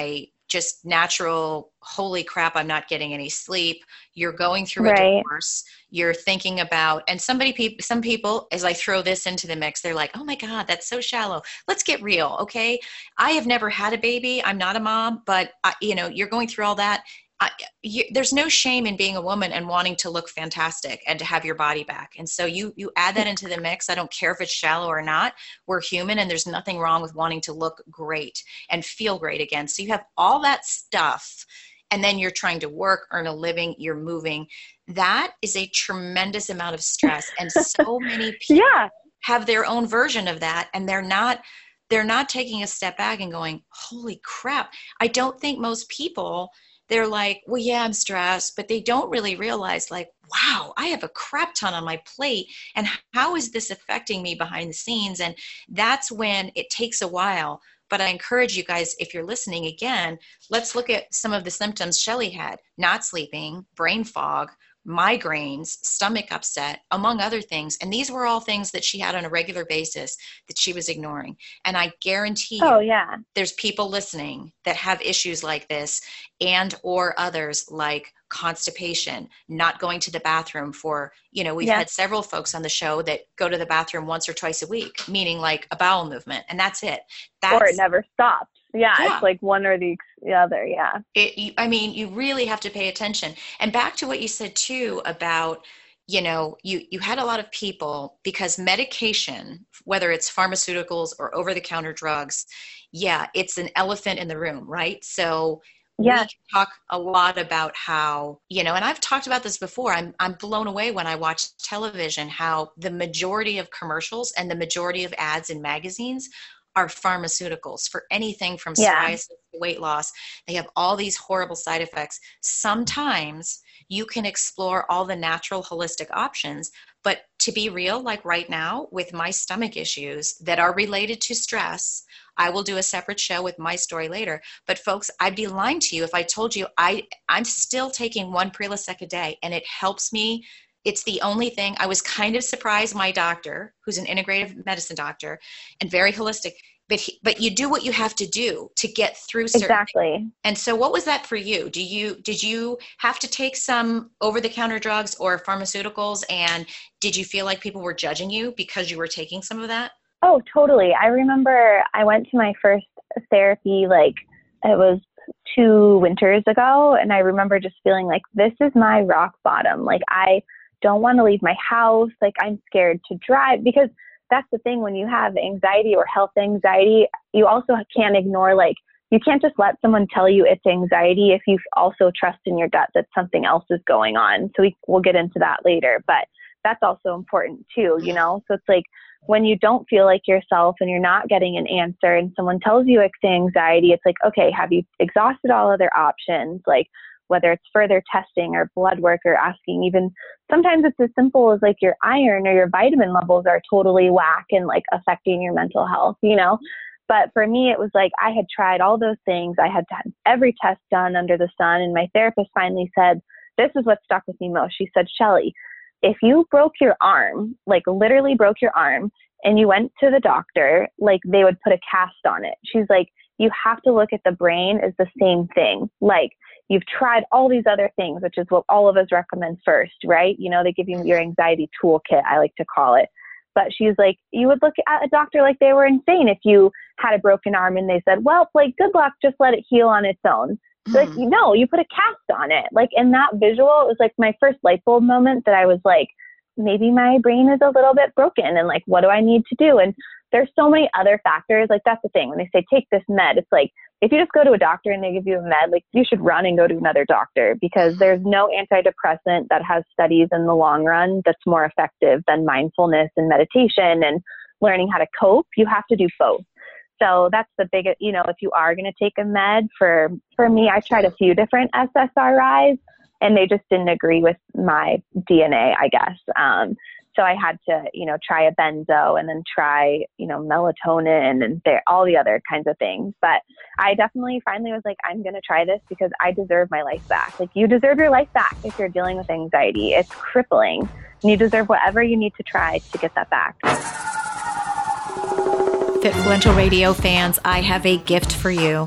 S4: just natural, holy crap, I'm not getting any sleep. You're going through a
S3: Right.
S4: divorce. You're thinking about, and somebody, pe- some people, as I throw this into the mix, they're like, oh my God, that's so shallow. Let's get real. Okay. I have never had a baby. I'm not a mom, but I, you know, you're going through all that. I, you, there's no shame in being a woman and wanting to look fantastic and to have your body back. And so you, you add that into the mix. I don't care if it's shallow or not. We're human, and there's nothing wrong with wanting to look great and feel great again. So you have all that stuff, and then you're trying to work, earn a living, you're moving. That is a tremendous amount of stress. And so many people
S3: Yeah.
S4: have their own version of that, and they're not, they're not taking a step back and going, holy crap. I don't think most people, they're like, well, yeah, I'm stressed, but they don't really realize, like, wow, I have a crap ton on my plate. And how is this affecting me behind the scenes? And that's when it takes a while. But I encourage you guys, if you're listening again, let's look at some of the symptoms Shelly had: not sleeping, brain fog, migraines, stomach upset, among other things. And these were all things that she had on a regular basis that she was ignoring. And I guarantee you,
S3: Oh, yeah.
S4: there's people listening that have issues like this, and or others like constipation, not going to the bathroom for, you know, we've
S3: Yeah.
S4: had several folks on the show that go to the bathroom once or twice a week, meaning like a bowel movement, and that's it. That's
S3: Or it never stops. Yeah,
S4: Yeah.
S3: It's like one or the, the other. Yeah.
S4: it, you, I mean, you really have to pay attention. And back to what you said too about, you know, you, you had a lot of people, because medication, whether it's pharmaceuticals or over-the-counter drugs, yeah, it's an elephant in the room, right? So
S3: Yeah.
S4: we can talk a lot about how, you know, and I've talked about this before. I'm I'm blown away when I watch television, how the majority of commercials and the majority of ads in magazines are pharmaceuticals for anything from
S3: Yeah.
S4: psoriasis to weight loss. They have all these horrible side effects. Sometimes you can explore all the natural holistic options, but to be real, like right now with my stomach issues that are related to stress, I will do a separate show with my story later. But folks, I'd be lying to you if I told you I, I'm still taking one Prilosec a day, and it helps me. It's the only thing. I was kind of surprised my doctor, who's an integrative medicine doctor and very holistic, but he, but you do what you have to do to get through certain
S3: Exactly.
S4: things. And so what was that for you? Do you, did you have to take some over-the-counter drugs or pharmaceuticals, and did you feel like people were judging you because you were taking some of that?
S3: Oh, totally. I remember I went to my first therapy, like it was two winters ago. And I remember just feeling like, this is my rock bottom. Like, I don't want to leave my house. Like, I'm scared to drive, because that's the thing. When you have anxiety or health anxiety, you also can't ignore, like, you can't just let someone tell you it's anxiety if you also trust in your gut that something else is going on. So we, we'll get into that later, but that's also important too, you know? So it's like, when you don't feel like yourself and you're not getting an answer and someone tells you it's anxiety, it's like, okay, have you exhausted all other options? Like, whether it's further testing or blood work, or asking, even sometimes it's as simple as like your iron or your vitamin levels are totally whack and like affecting your mental health, you know? But for me, it was like, I had tried all those things. I had had every test done under the sun. And my therapist finally said, this is what stuck with me most. She said, Shelly, if you broke your arm, like literally broke your arm, and you went to the doctor, like they would put a cast on it. She's like, you have to look at the brain as the same thing. Like, you've tried all these other things, which is what all of us recommend first, right? You know, they give you your anxiety toolkit, I like to call it. But she's like, you would look at a doctor like they were insane if you had a broken arm and they said, well, like, good luck, just let it heal on its own. Mm-hmm. Like, no, you put a cast on it. Like, in that visual, it was like my first light bulb moment that I was like, maybe my brain is a little bit broken, and like, what do I need to do? And there's so many other factors. Like, that's the thing. When they say take this med, it's like, if you just go to a doctor and they give you a med, like, you should run and go to another doctor, because there's no antidepressant that has studies in the long run that's more effective than mindfulness and meditation and learning how to cope. You have to do both. So that's the biggest, you know, if you are going to take a med, for, for me, I tried a few different S S R Is and they just didn't agree with my D N A, I guess. Um, So I had to, you know, try a benzo and then try, you know, melatonin and there, all the other kinds of things. But I definitely finally was like, I'm going to try this because I deserve my life back. Like, you deserve your life back if you're dealing with anxiety. It's crippling. And you deserve whatever you need to try to get that back.
S2: Fitfluential Radio fans, I have a gift for you.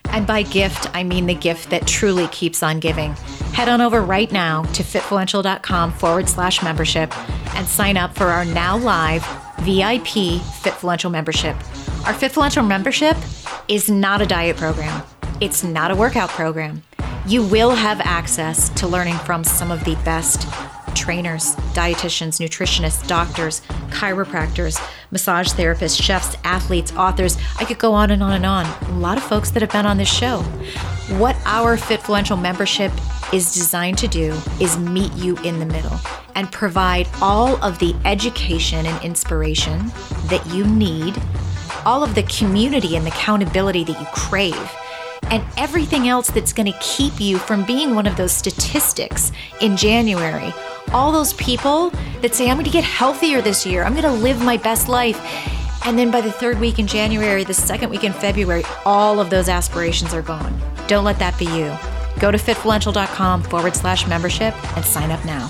S2: And by gift, I mean the gift that truly keeps on giving. Head on over right now to fitfluential.com forward slash membership and sign up for our now live V I P Fitfluential membership. Our Fitfluential membership is not a diet program. It's not a workout program. You will have access to learning from some of the best trainers, dietitians, nutritionists, doctors, chiropractors, massage therapists, chefs, athletes, authors. I could go on and on and on. A lot of folks that have been on this show. What our Fitfluential membership is designed to do is meet you in the middle and provide all of the education and inspiration that you need, all of the community and the accountability that you crave, and everything else that's going to keep you from being one of those statistics in January. All those people that say, I'm going to get healthier this year. I'm going to live my best life. And then by the third week in January, the second week in February, all of those aspirations are gone. Don't let that be you. Go to fitfluential.com forward slash membership and sign up now.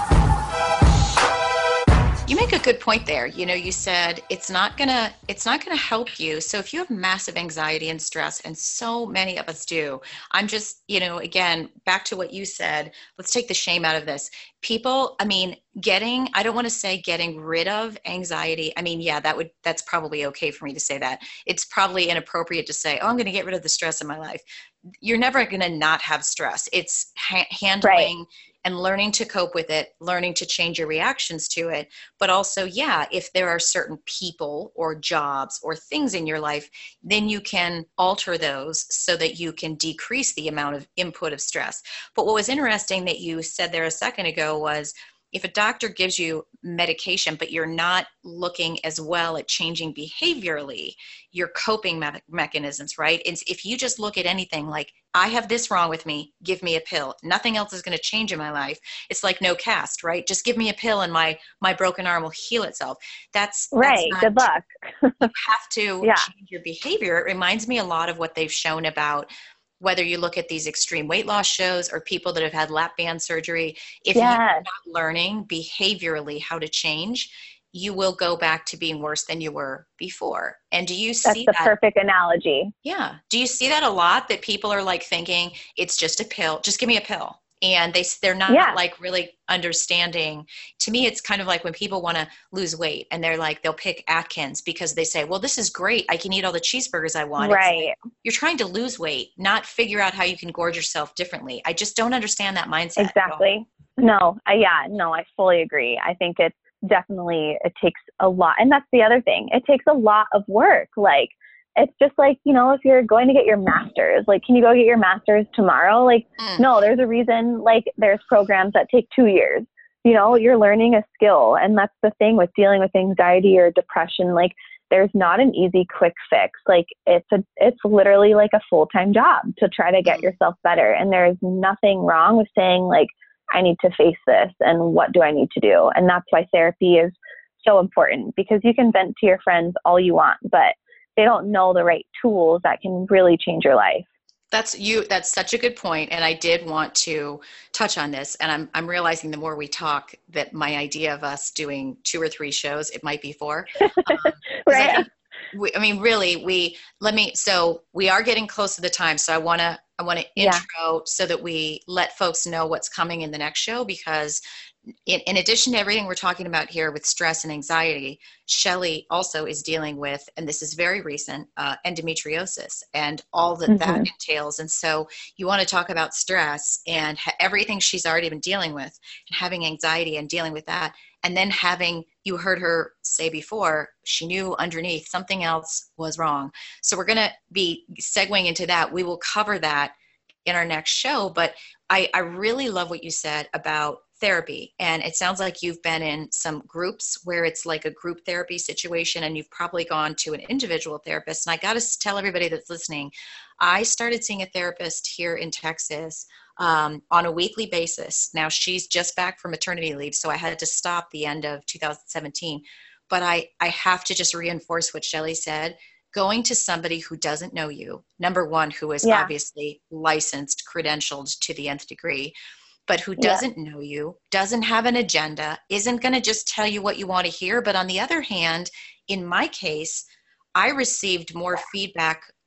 S4: You make a good point there. You know, you said it's not gonna it's not gonna help you. So if you have massive anxiety and stress, and so many of us do, I'm just, you know, again, back to what you said, let's take the shame out of this. People, I mean, getting, I don't want to say getting rid of anxiety. I mean, yeah, that would, that's probably okay for me to say that. It's probably inappropriate to say, oh, I'm going to get rid of the stress in my life. You're never going to not have stress. It's ha- handling right. and learning to cope with it, learning to change your reactions to it. But also, yeah, if there are certain people or jobs or things in your life, then you can alter those so that you can decrease the amount of input of stress. But what was interesting that you said there a second ago was, if a doctor gives you medication, but you're not looking as well at changing behaviorally your coping me- mechanisms, right? It's, if you just look at anything like, I have this wrong with me, give me a pill. Nothing else is going to change in my life. It's like no cast, right? Just give me a pill and my my broken arm will heal itself. That's
S3: right.
S4: That's
S3: Good luck.
S4: You have to
S3: yeah.
S4: change your behavior. It reminds me a lot of what they've shown about whether you look at these extreme weight loss shows or people that have had lap band surgery. If
S3: yes.
S4: you're not learning behaviorally how to change, you will go back to being worse than you were before. And do you see
S3: That's the
S4: that?
S3: perfect analogy.
S4: Yeah. Do you see that a lot, that people are like thinking it's just a pill, just give me a pill? And they, they're not
S3: yeah.
S4: like really understanding. To me, it's kind of like when people want to lose weight and they're like, they'll pick Atkins because they say, well, this is great. I can eat all the cheeseburgers I want.
S3: Right.
S4: Like, you're trying to lose weight, not figure out how you can gorge yourself differently. I just don't understand that mindset.
S3: Exactly. No, I, yeah, no, I fully agree. I think it's definitely, it takes a lot. And that's the other thing. It takes a lot of work. Like, it's just like, you know, if you're going to get your master's, like, can you go get your master's tomorrow? Like, mm. no, there's a reason, like, there's programs that take two years. You know, you're learning a skill. And that's the thing with dealing with anxiety or depression. Like, there's not an easy, quick fix. Like, it's a, it's literally like a full-time job to try to get yourself better. And there's nothing wrong with saying, like, I need to face this and what do I need to do? And that's why therapy is so important, because you can vent to your friends all you want, but they don't know the right tools that can really change your life.
S4: That's you. That's such a good point. And I did want to touch on this. And I'm I'm realizing the more we talk that my idea of us doing two or three shows, it might be four. Um,
S3: right.
S4: I, think we, I mean, really, we let me. So we are getting close to the time. So I want to I want to intro yeah. so that we let folks know what's coming in the next show, because In, in addition to everything we're talking about here with stress and anxiety, Shelly also is dealing with, and this is very recent, uh, endometriosis and all that mm-hmm. that entails. And so you want to talk about stress and ha- everything she's already been dealing with, and having anxiety and dealing with that. And then having, you heard her say before, she knew underneath something else was wrong. So we're going to be segueing into that. We will cover that in our next show. But I, I really love what you said about therapy. And it sounds like you've been in some groups where it's like a group therapy situation, and you've probably gone to an individual therapist. And I got to tell everybody that's listening, I started seeing a therapist here in Texas um, on a weekly basis. Now she's just back from maternity leave, so I had to stop the end of two thousand seventeen. But I, I have to just reinforce what Shelly said. Going to somebody who doesn't know you, number one, who is yeah. obviously licensed, credentialed to the nth degree, but who doesn't yeah. know you, doesn't have an agenda, isn't going to just tell you what you want to hear. But on the other hand, in my case, I received more feedback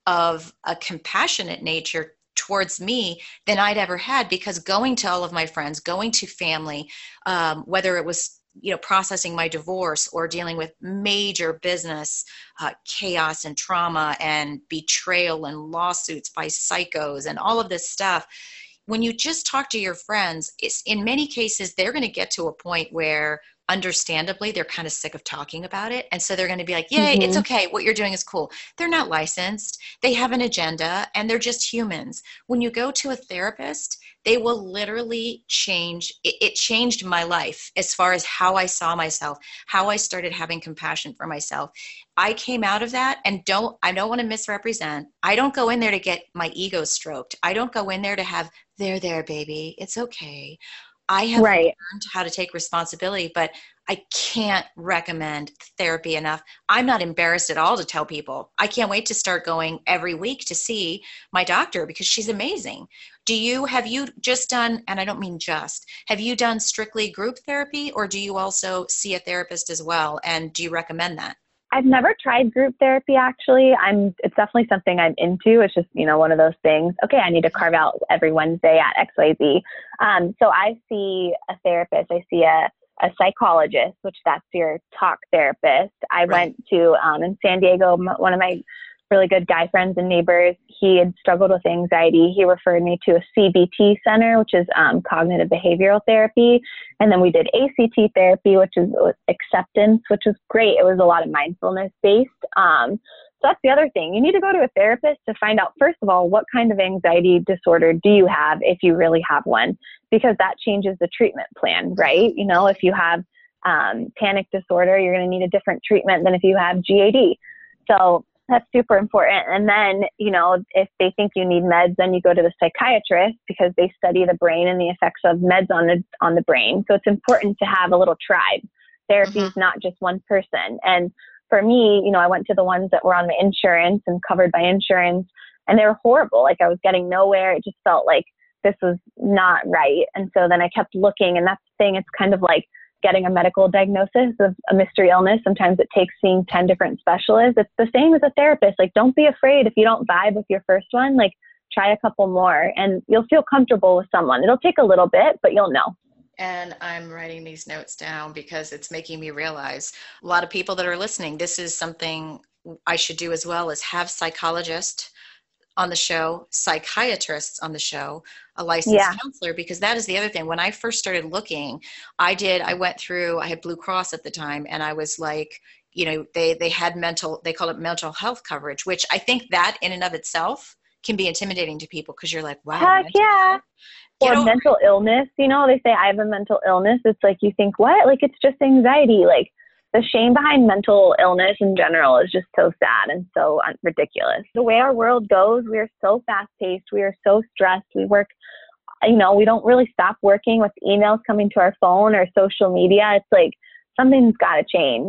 S4: of a compassionate nature towards me than I'd ever had, because going to all of my friends, going to family, um, whether it was, you know, processing my divorce or dealing with major business uh, chaos and trauma and betrayal and lawsuits by psychos and all of this stuff, when you just talk to your friends, it's, in many cases, they're going to get to a point where understandably they're kind of sick of talking about it. And so they're going to be like, yay,
S3: Mm-hmm.
S4: it's okay. What you're doing is cool. They're not licensed. They have an agenda and they're just humans. When you go to a therapist, they will literally change. It, it changed my life as far as how I saw myself, how I started having compassion for myself. I came out of that, and don't, I don't want to misrepresent. I don't go in there to get my ego stroked. I don't go in there to have, there, there, baby, it's okay. I have
S3: Right.
S4: learned how to take responsibility, but I can't recommend therapy enough. I'm not embarrassed at all to tell people. I can't wait to start going every week to see my doctor because she's amazing. Do you, have you just done, and I don't mean just, have you done strictly group therapy, or do you also see a therapist as well? And do you recommend that?
S3: I've never tried group therapy, actually. I'm, it's definitely something I'm into. It's just, you know, one of those things. Okay, I need to carve out every Wednesday at X Y Z. Um, so I see a therapist. I see a, a psychologist, which that's your talk therapist. I
S4: Right.
S3: went to, um, in San Diego, m- one of my really good guy friends and neighbors, he had struggled with anxiety. He referred me to a C B T center, which is um, cognitive behavioral therapy. And then we did A C T therapy, which is acceptance, which was great. It was a lot of mindfulness based. Um, so that's the other thing. You need to go to a therapist to find out, first of all, what kind of anxiety disorder do you have, if you really have one, because that changes the treatment plan, right? You know, if you have um, panic disorder, you're going to need a different treatment than if you have G A D. So that's super important. And then, you know, if they think you need meds, then you go to the psychiatrist because they study the brain and the effects of meds on the on the brain. So it's important to have a little tribe. Therapy is
S4: Mm-hmm.
S3: not just one person. And for me, you know, I went to the ones that were on my insurance and covered by insurance, and they were horrible. Like, I was getting nowhere. It just felt like this was not right. And so then I kept looking, and that's the thing. It's kind of like getting a medical diagnosis of a mystery illness. Sometimes it takes seeing ten different specialists. It's the same as a therapist. Like, don't be afraid if you don't vibe with your first one, like try a couple more and you'll feel comfortable with someone. It'll take a little bit, but you'll know.
S4: And I'm writing these notes down because it's making me realize a lot of people that are listening, this is something I should do as well, is have psychologists on the show, psychiatrists on the show, a licensed
S3: Yeah.
S4: counselor, because that is the other thing. When I first started looking, I did, I went through, I had Blue Cross at the time, and I was like, you know, they, they had mental, they call it mental health coverage, which I think that in and of itself can be intimidating to people because you're like, wow.
S3: Heck
S4: mental
S3: yeah.
S4: health? Get
S3: Or
S4: over
S3: mental illness, you know, they say I have a mental illness. It's like, you think, what? Like, it's just anxiety. Like, the shame behind mental illness in general is just so sad and so un- ridiculous. The way our world goes, we are so fast paced. We are so stressed. We work, you know, we don't really stop working with emails coming to our phone or social media. It's like, something's got to change.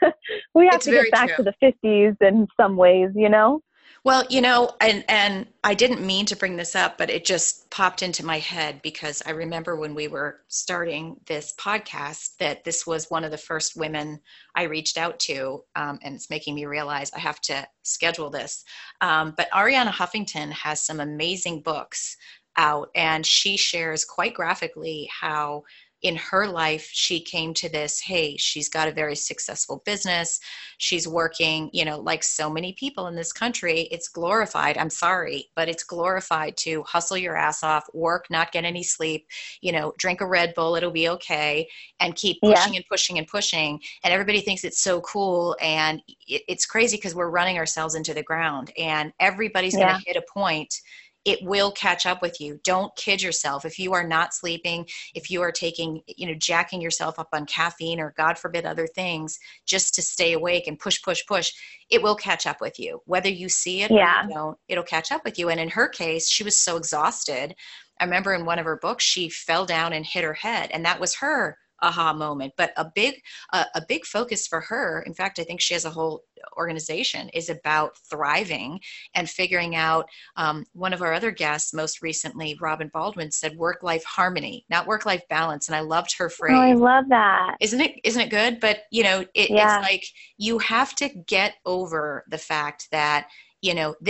S3: We have
S4: It's
S3: to
S4: very
S3: get back
S4: true.
S3: to the fifties in some ways, you know?
S4: Well, you know, and, and I didn't mean to bring this up, but it just popped into my head because I remember when we were starting this podcast that this was one of the first women I reached out to, um, and it's making me realize I have to schedule this. Um, but Ariana Huffington has some amazing books out, and she shares quite graphically how in her life, she came to this, hey, she's got a very successful business. She's working, you know, like so many people in this country, it's glorified. I'm sorry, but it's glorified to hustle your ass off, work, not get any sleep, you know, drink a Red Bull, it'll be okay, and keep pushing
S3: Yeah.
S4: and pushing and pushing. And everybody thinks it's so cool. And it, it's crazy because we're running ourselves into the ground, and everybody's
S3: Yeah.
S4: going to hit a point. It will catch up with you. Don't kid yourself. If you are not sleeping, if you are taking, you know, jacking yourself up on caffeine or God forbid other things just to stay awake and push, push, push, it will catch up with you. Whether you see it
S3: Yeah.
S4: or you don't, it'll catch up with you. And in her case, she was so exhausted. I remember in one of her books, she fell down and hit her head, and that was her aha moment. But a big, uh, a big focus for her, in fact, I think she has a whole organization, is about thriving and figuring out. Um, one of our other guests most recently, Robin Baldwin, said work-life harmony, not work-life balance. And I loved her phrase.
S3: Oh, I love that.
S4: Isn't it, isn't it good? But, you know, it,
S3: Yeah.
S4: it's like you have to get over the fact that, you know, this,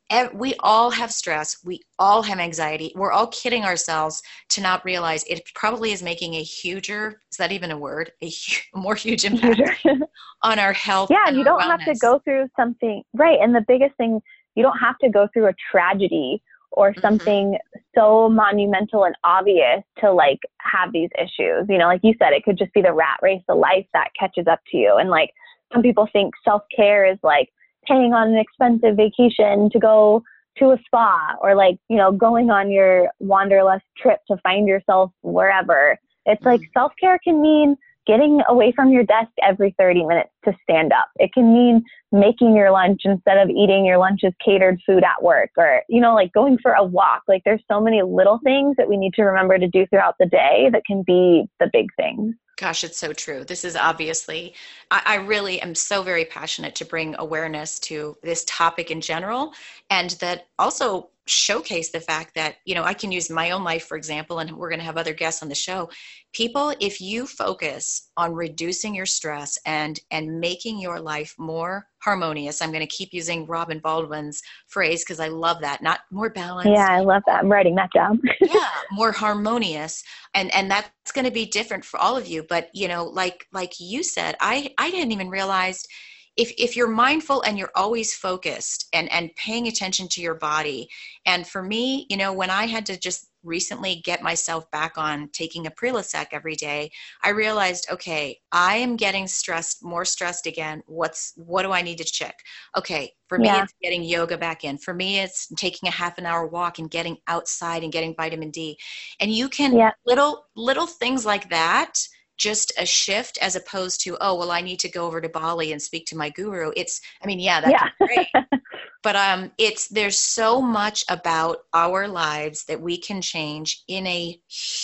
S4: ev- we all have stress. We all have anxiety. We're all kidding ourselves to not realize it probably is making a huger, is that even a word? A hu- more huge impact on our health.
S3: Yeah,
S4: and
S3: you
S4: our
S3: don't have to
S4: wellness.
S3: go through something, right. And the biggest thing, you don't have to go through a tragedy or something mm-hmm. so monumental and obvious to like have these issues. You know, like you said, it could just be the rat race of life that catches up to you. And like some people think self-care is like paying on an expensive vacation to go to a spa, or like, you know, going on your wanderlust trip to find yourself wherever. It's mm-hmm. like self-care can mean getting away from your desk every thirty minutes to stand up. It can mean making your lunch instead of eating your lunch's catered food at work, or, you know, like going for a walk. Like there's so many little things that we need to remember to do throughout the day that can be the big things.
S4: Gosh, it's so true. This is obviously, I, I really am so very passionate to bring awareness to this topic in general, and that also showcase the fact that, you know, I can use my own life, for example, and we're going to have other guests on the show. People, if you focus on reducing your stress and, and making your life more harmonious, I'm going to keep using Robin Baldwin's phrase because I love that, not more balanced.
S3: Yeah, I love that. I'm writing that down.
S4: Yeah, more harmonious. And, and that's going to be different for all of you. But, you know, like, like you said, I, I didn't even realize if, if you're mindful and you're always focused and, and paying attention to your body. And for me, you know, when I had to just recently get myself back on taking a Prilosec every day, I realized, okay, I am getting stressed, more stressed again. What's, what do I need to check? Okay. For me, yeah. it's getting yoga back in. For me, it's taking a half an hour walk and getting outside and getting vitamin D. And you can yeah. little, little things like that, just a shift as opposed to, oh, well, I need to go over to Bali and speak to my guru. It's, I mean, yeah, that's yeah. great. But um, it's, there's so much about our lives that we can change in a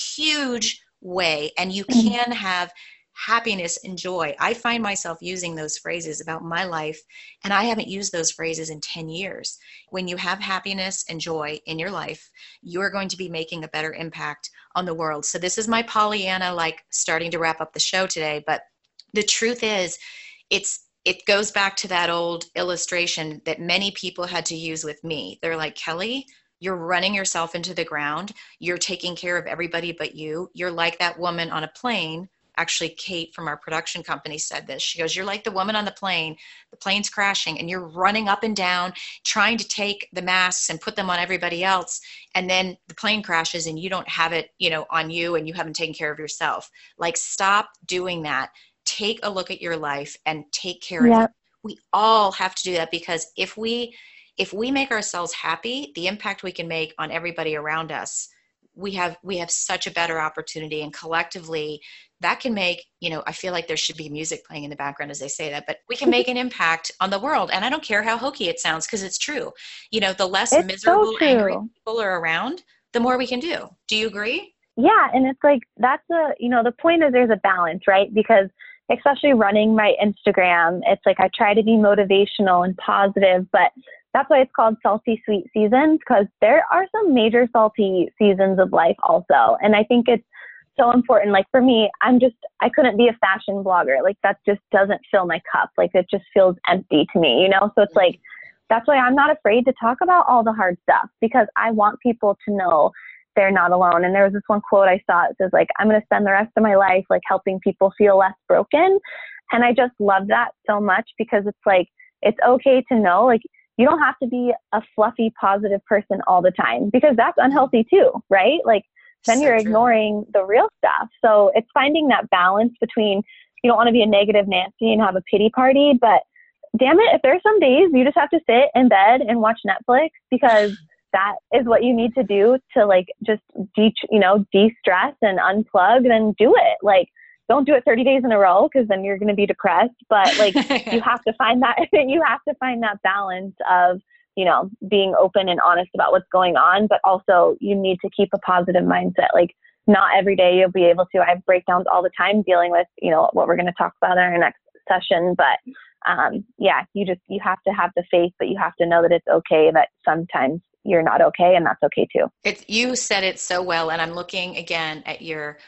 S4: huge way. And you can have happiness and joy. I find myself using those phrases about my life, and I haven't used those phrases in ten years. When you have happiness and joy in your life, you're going to be making a better impact on the world. So this is my Pollyanna, like starting to wrap up the show today. But the truth is, it's, it goes back to that old illustration that many people had to use with me. They're like, Kelly, you're running yourself into the ground. You're taking care of everybody but you. You're like that woman on a plane. Actually, Kate from our production company said this. She goes, you're like the woman on the plane, the plane's crashing and you're running up and down, trying to take the masks and put them on everybody else. And then the plane crashes and you don't have it, you know, on you, and you haven't taken care of yourself. Like, stop doing that. Take a look at your life and take care yeah. of it. We all have to do that, because if we, if we make ourselves happy, the impact we can make on everybody around us, we have, we have such a better opportunity. And collectively, that can make, you know, I feel like there should be music playing in the background as they say that, but we can make an impact on the world. And I don't care how hokey it sounds, because it's true. You know, the less
S3: it's
S4: miserable,
S3: so
S4: angry people are around, the more we can do. Do you agree?
S3: Yeah. And it's like, that's a, you know, the point is there's a balance, right? Because especially running my Instagram, it's like, I try to be motivational and positive, but that's why it's called salty sweet seasons, because there are some major salty seasons of life also. And I think it's so important. Like for me, I'm just, I couldn't be a fashion blogger. Like that just doesn't fill my cup. Like it just feels empty to me, you know? So it's like, that's why I'm not afraid to talk about all the hard stuff, because I want people to know they're not alone. And there was this one quote I saw, it says like, I'm going to spend the rest of my life like helping people feel less broken. And I just love that so much, because it's like, it's okay to know, like, you don't have to be a fluffy, positive person all the time, because that's unhealthy too, right? Like then so you're true. Ignoring the real stuff. So it's finding that balance between, you don't want to be a negative Nancy and have a pity party, but damn it, if there's some days you just have to sit in bed and watch Netflix, because that is what you need to do to like just de, you know, de-stress and unplug, then do it. Like, don't do it thirty days in a row, because then you're going to be depressed. But like, you have to find that, you have to find that balance of, you know, being open and honest about what's going on, but also you need to keep a positive mindset. Like, not every day you'll be able to. I have breakdowns all the time dealing with, you know, what we're going to talk about in our next session. But um, yeah, you just, you have to have the faith, but you have to know that it's okay that sometimes you're not okay, and that's okay too.
S4: It's, you said it so well. And I'm looking again at your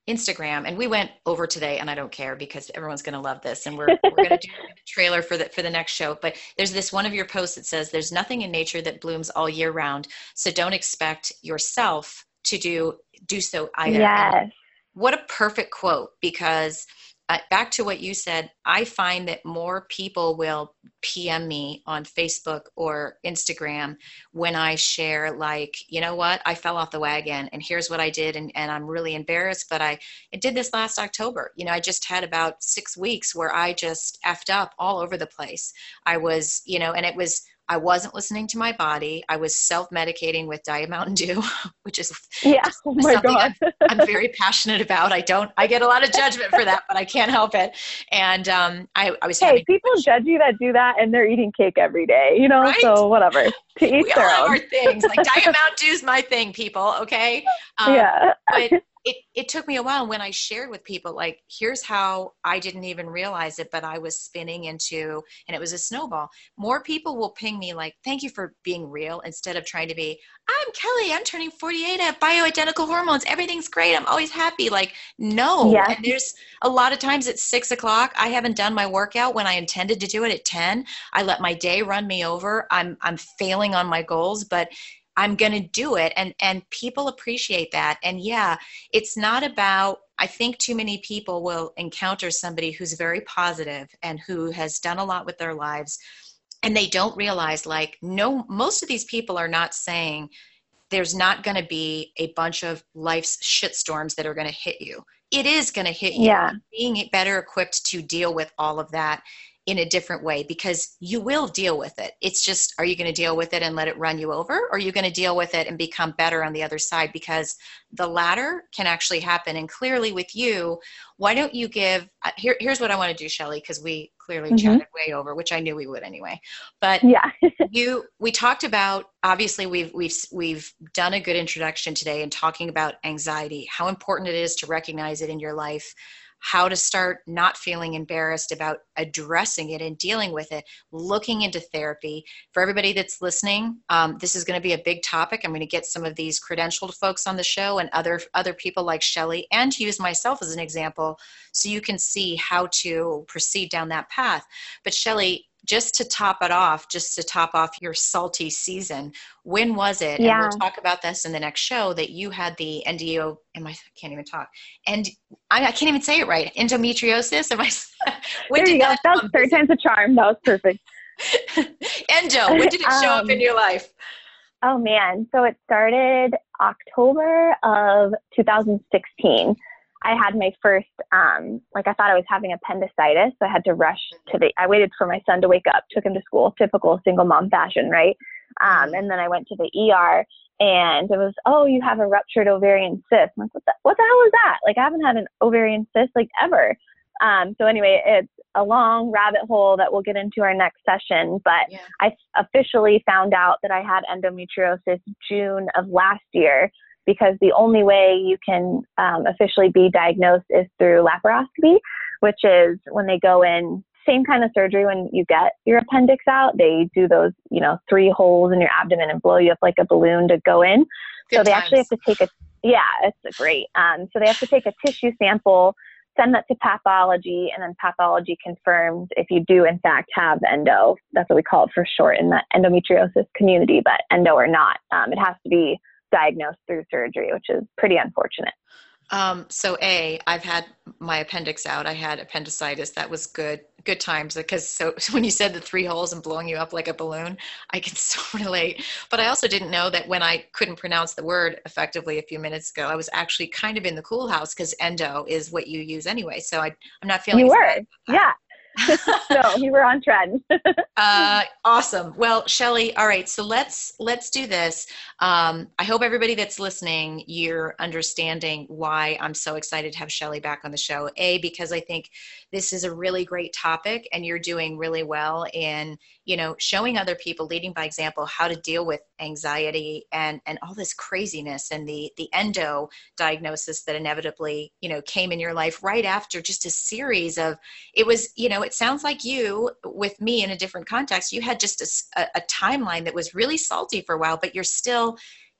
S4: Instagram, and we went over today, and I don't care because everyone's going to love this, and we're we're going to do a trailer for the for the next show. But there's this one of your posts that says, "There's nothing in nature that blooms all year round, so don't expect yourself to do do so either."
S3: Yes.
S4: And what a perfect quote, because uh, back to what you said, I find that more people will P M me on Facebook or Instagram when I share, like, you know what, I fell off the wagon and here's what I did. And, and I'm really embarrassed, but I, I did this last October. You know, I just had about six weeks where I just effed up all over the place. I was, you know, and it was, I wasn't listening to my body. I was self-medicating with Diet Mountain Dew, which is
S3: yeah. Oh my
S4: something
S3: God.
S4: I'm, I'm very passionate about. I don't, I get a lot of judgment for that, but I can't help it. And um, I, I was
S3: Hey,
S4: having
S3: people judge you that do that and they're eating cake every day, you know,
S4: Right?
S3: so whatever. To each
S4: we all
S3: their
S4: have
S3: own.
S4: our things. Like Diet Mountain Dew's my thing, people. Okay. Um,
S3: yeah.
S4: but it, it took me a while when I shared with people, like, here's how I didn't even realize it, but I was spinning into, and it was a snowball. More people will ping me like, thank you for being real, instead of trying to be, I'm Kelly, I'm turning forty-eight, I have bioidentical hormones, everything's great, I'm always happy. Like, no.
S3: Yeah.
S4: And there's a lot of times it's six o'clock. I haven't done my workout when I intended to do it at ten. I let my day run me over. I'm, I'm failing on my goals, but I'm going to do it. And, and people appreciate that. And yeah, it's not about, I think too many people will encounter somebody who's very positive and who has done a lot with their lives. And they don't realize, like, no, most of these people are not saying there's not going to be a bunch of life's shitstorms that are going to hit you. It is going to hit you.
S3: Yeah.
S4: Being better equipped to deal with all of that in a different way, because you will deal with it. It's just, are you going to deal with it and let it run you over? Or are you going to deal with it and become better on the other side? Because the latter can actually happen. And clearly with you, why don't you give, uh, here, here's what I want to do, Shelly, because we clearly mm-hmm. chatted way over, which I knew we would anyway. But
S3: yeah.
S4: you, we talked about, obviously we've, we've, we've done a good introduction today in talking about anxiety, how important it is to recognize it in your life, how to start not feeling embarrassed about addressing it and dealing with it, looking into therapy. For everybody that's listening, um, this is going to be a big topic. I'm going to get some of these credentialed folks on the show and other other people like Shelly, and use myself as an example so you can see how to proceed down that path. But Shelly, just to top it off, just to top off your salty season, when was it?
S3: Yeah.
S4: And we'll talk about this in the next show, that you had the endo, am I, I can't even talk. And I, I can't even say it right. Endometriosis. Am I, when
S3: there you
S4: did
S3: go.
S4: that,
S3: That was
S4: um,
S3: third time's a charm. That was perfect.
S4: Endo, when did it show
S3: um,
S4: up in your life?
S3: Oh man. So it started October of two thousand sixteen. I had my first, um, like I thought I was having appendicitis. So I had to rush to the, I waited for my son to wake up, took him to school, typical single mom fashion, right? Um, and then I went to the E R and it was, oh, you have a ruptured ovarian cyst. I'm like, what the, what the hell is that? Like, I haven't had an ovarian cyst like ever. Um, so anyway, it's a long rabbit hole that we'll get into our next session, but yeah. I officially found out that I had endometriosis June of last year, because the only way you can um, officially be diagnosed is through laparoscopy, which is when they go in, same kind of surgery when you get your appendix out. They do those, you know, three holes in your abdomen and blow you up like a balloon to go in.
S4: Good
S3: so they
S4: times.
S3: actually have to take a, yeah, it's great. Um, so they have to take a tissue sample, send that to pathology, and then pathology confirms if you do in fact have endo. That's what we call it for short in the endometriosis community, but endo or not. Um, it has to be diagnosed through surgery, which is pretty unfortunate.
S4: Um, so A, I've had my appendix out. I had appendicitis. That was good, good times, because so when you said the three holes and blowing you up like a balloon, I can so relate. But I also didn't know that when I couldn't pronounce the word effectively a few minutes ago, I was actually kind of in the cool house, because endo is what you use anyway. So I, I'm not feeling
S3: You were, yeah. No, you were on trend.
S4: uh, awesome. Well, Shelly, all right. So let's, let's do this. Um, I hope everybody that's listening, you're understanding why I'm so excited to have Shelly back on the show. A, because I think this is a really great topic and you're doing really well in, you know, showing other people, leading by example, how to deal with anxiety and, and all this craziness and the, the endo diagnosis that inevitably, you know, came in your life right after just a series of, it was, you know, it sounds like you, with me in a different context, you had just a, a timeline that was really salty for a while, but you're still,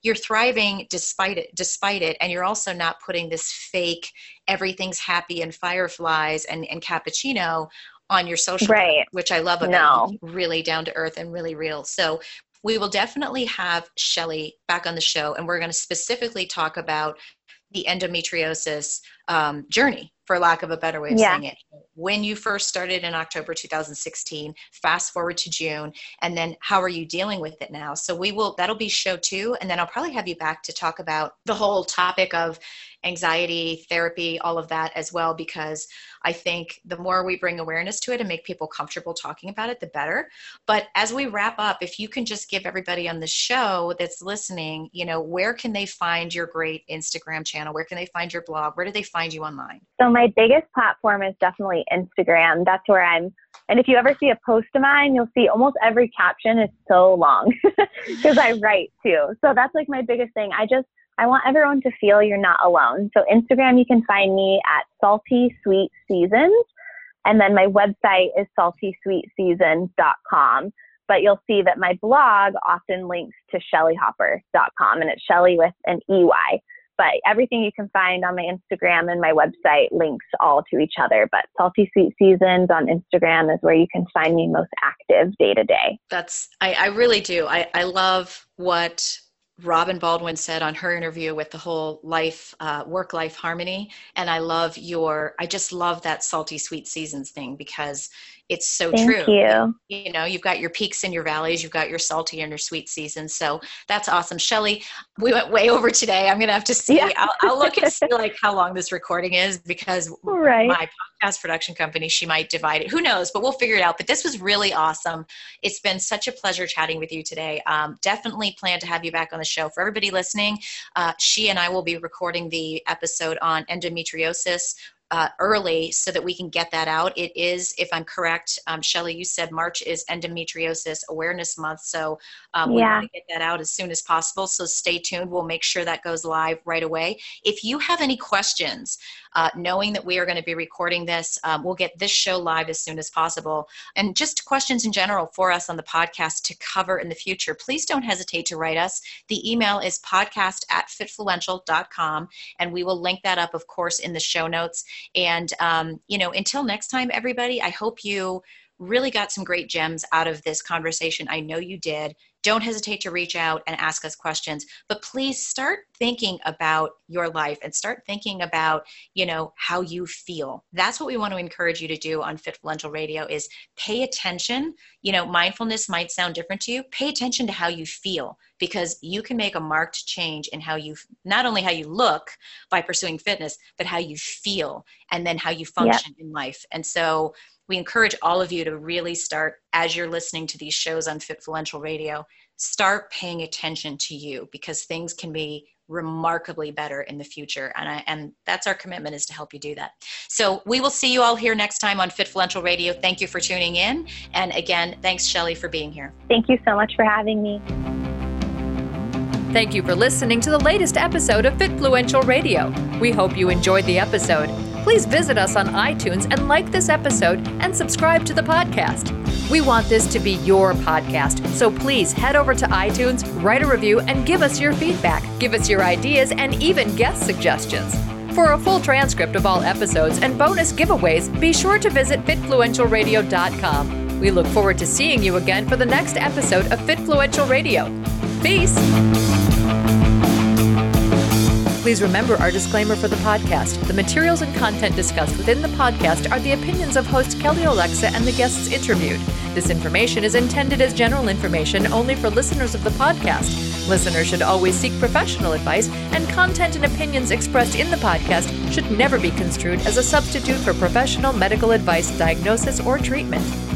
S4: you're thriving despite it, despite it. And you're also not putting this fake, everything's happy and fireflies and, and cappuccino on your social,
S3: right.
S4: which I love about
S3: no.
S4: you, really down to earth and really real. So we will definitely have Shelly back on the show, and we're going to specifically talk about the endometriosis um, journey, for lack of a better way of
S3: yeah.
S4: saying it. When you first started in October two thousand sixteen, fast forward to June, and then how are you dealing with it now? So we will, that'll be show two. And then I'll probably have you back to talk about the whole topic of anxiety, therapy, all of that as well, because I think the more we bring awareness to it and make people comfortable talking about it, the better. But as we wrap up, if you can just give everybody on the show that's listening, you know, where can they find your great Instagram channel? Where can they find your blog? Where do they find you online?
S3: So my biggest platform is definitely Instagram. That's where I'm. And if you ever see a post of mine, you'll see almost every caption is so long because I write too. So that's like my biggest thing. I just, I want everyone to feel you're not alone. So Instagram, you can find me at Salty Sweet Seasons. And then my website is salty sweet seasons dot com. But you'll see that my blog often links to shelly hopper dot com, and it's Shelly with an E Y. But everything you can find on my Instagram and my website links all to each other. But Salty Sweet Seasons on Instagram is where you can find me most active day to day.
S4: That's, I, I really do. I, I love what Robin Baldwin said on her interview with the whole life, uh, work-life harmony. And I love your, I just love that Salty Sweet Seasons thing because it's so
S3: Thank
S4: true.
S3: you.
S4: You know, you've got your peaks and your valleys, you've got your salty and your sweet seasons. So that's awesome. Shelly, we went way over today. I'm going to have to see, yeah. I'll, I'll look and see like how long this recording is because
S3: right.
S4: my podcast production company, she might divide it. Who knows, but we'll figure it out. But this was really awesome. It's been such a pleasure chatting with you today. Um, definitely plan to have you back on the show. For everybody listening, uh, she and I will be recording the episode on endometriosis Uh, early so that we can get that out. It is, if I'm correct, um, Shelly, you said March is Endometriosis Awareness Month. So um, we
S3: yeah.
S4: want to get that out as soon as possible. So stay tuned. We'll make sure that goes live right away. If you have any questions, uh, knowing that we are going to be recording this, um, we'll get this show live as soon as possible. And just questions in general for us on the podcast to cover in the future, please don't hesitate to write us. The email is podcast at fitfluential dot com, and we will link that up, of course, in the show notes. And, um, you know, until next time, everybody, I hope you really got some great gems out of this conversation. I know you did. Don't hesitate to reach out and ask us questions, but please start thinking about your life and start thinking about, you know, how you feel. That's what we want to encourage you to do on Fitfluential Radio is pay attention. You know, mindfulness might sound different to you. Pay attention to how you feel because you can make a marked change in how you, not only how you look by pursuing fitness, but how you feel and then how you function yep. in life. And so we encourage all of you to really start, as you're listening to these shows on Fitfluential Radio, start paying attention to you because things can be remarkably better in the future. And I, and that's our commitment is to help you do that. So we will see you all here next time on Fitfluential Radio. Thank you for tuning in. And again, thanks, Shelly, for being here.
S3: Thank you so much for having me.
S1: Thank you for listening to the latest episode of Fitfluential Radio. We hope you enjoyed the episode. Please visit us on iTunes and like this episode and subscribe to the podcast. We want this to be your podcast, so please head over to iTunes, write a review, and give us your feedback. Give us your ideas and even guest suggestions. For a full transcript of all episodes and bonus giveaways, be sure to visit fitfluential radio dot com. We look forward to seeing you again for the next episode of Fitfluential Radio. Peace! Please remember our disclaimer for the podcast. The materials and content discussed within the podcast are the opinions of host Kelly Olexa and the guests interviewed. This information is intended as general information only for listeners of the podcast. Listeners should always seek professional advice, and content and opinions expressed in the podcast should never be construed as a substitute for professional medical advice, diagnosis, or treatment.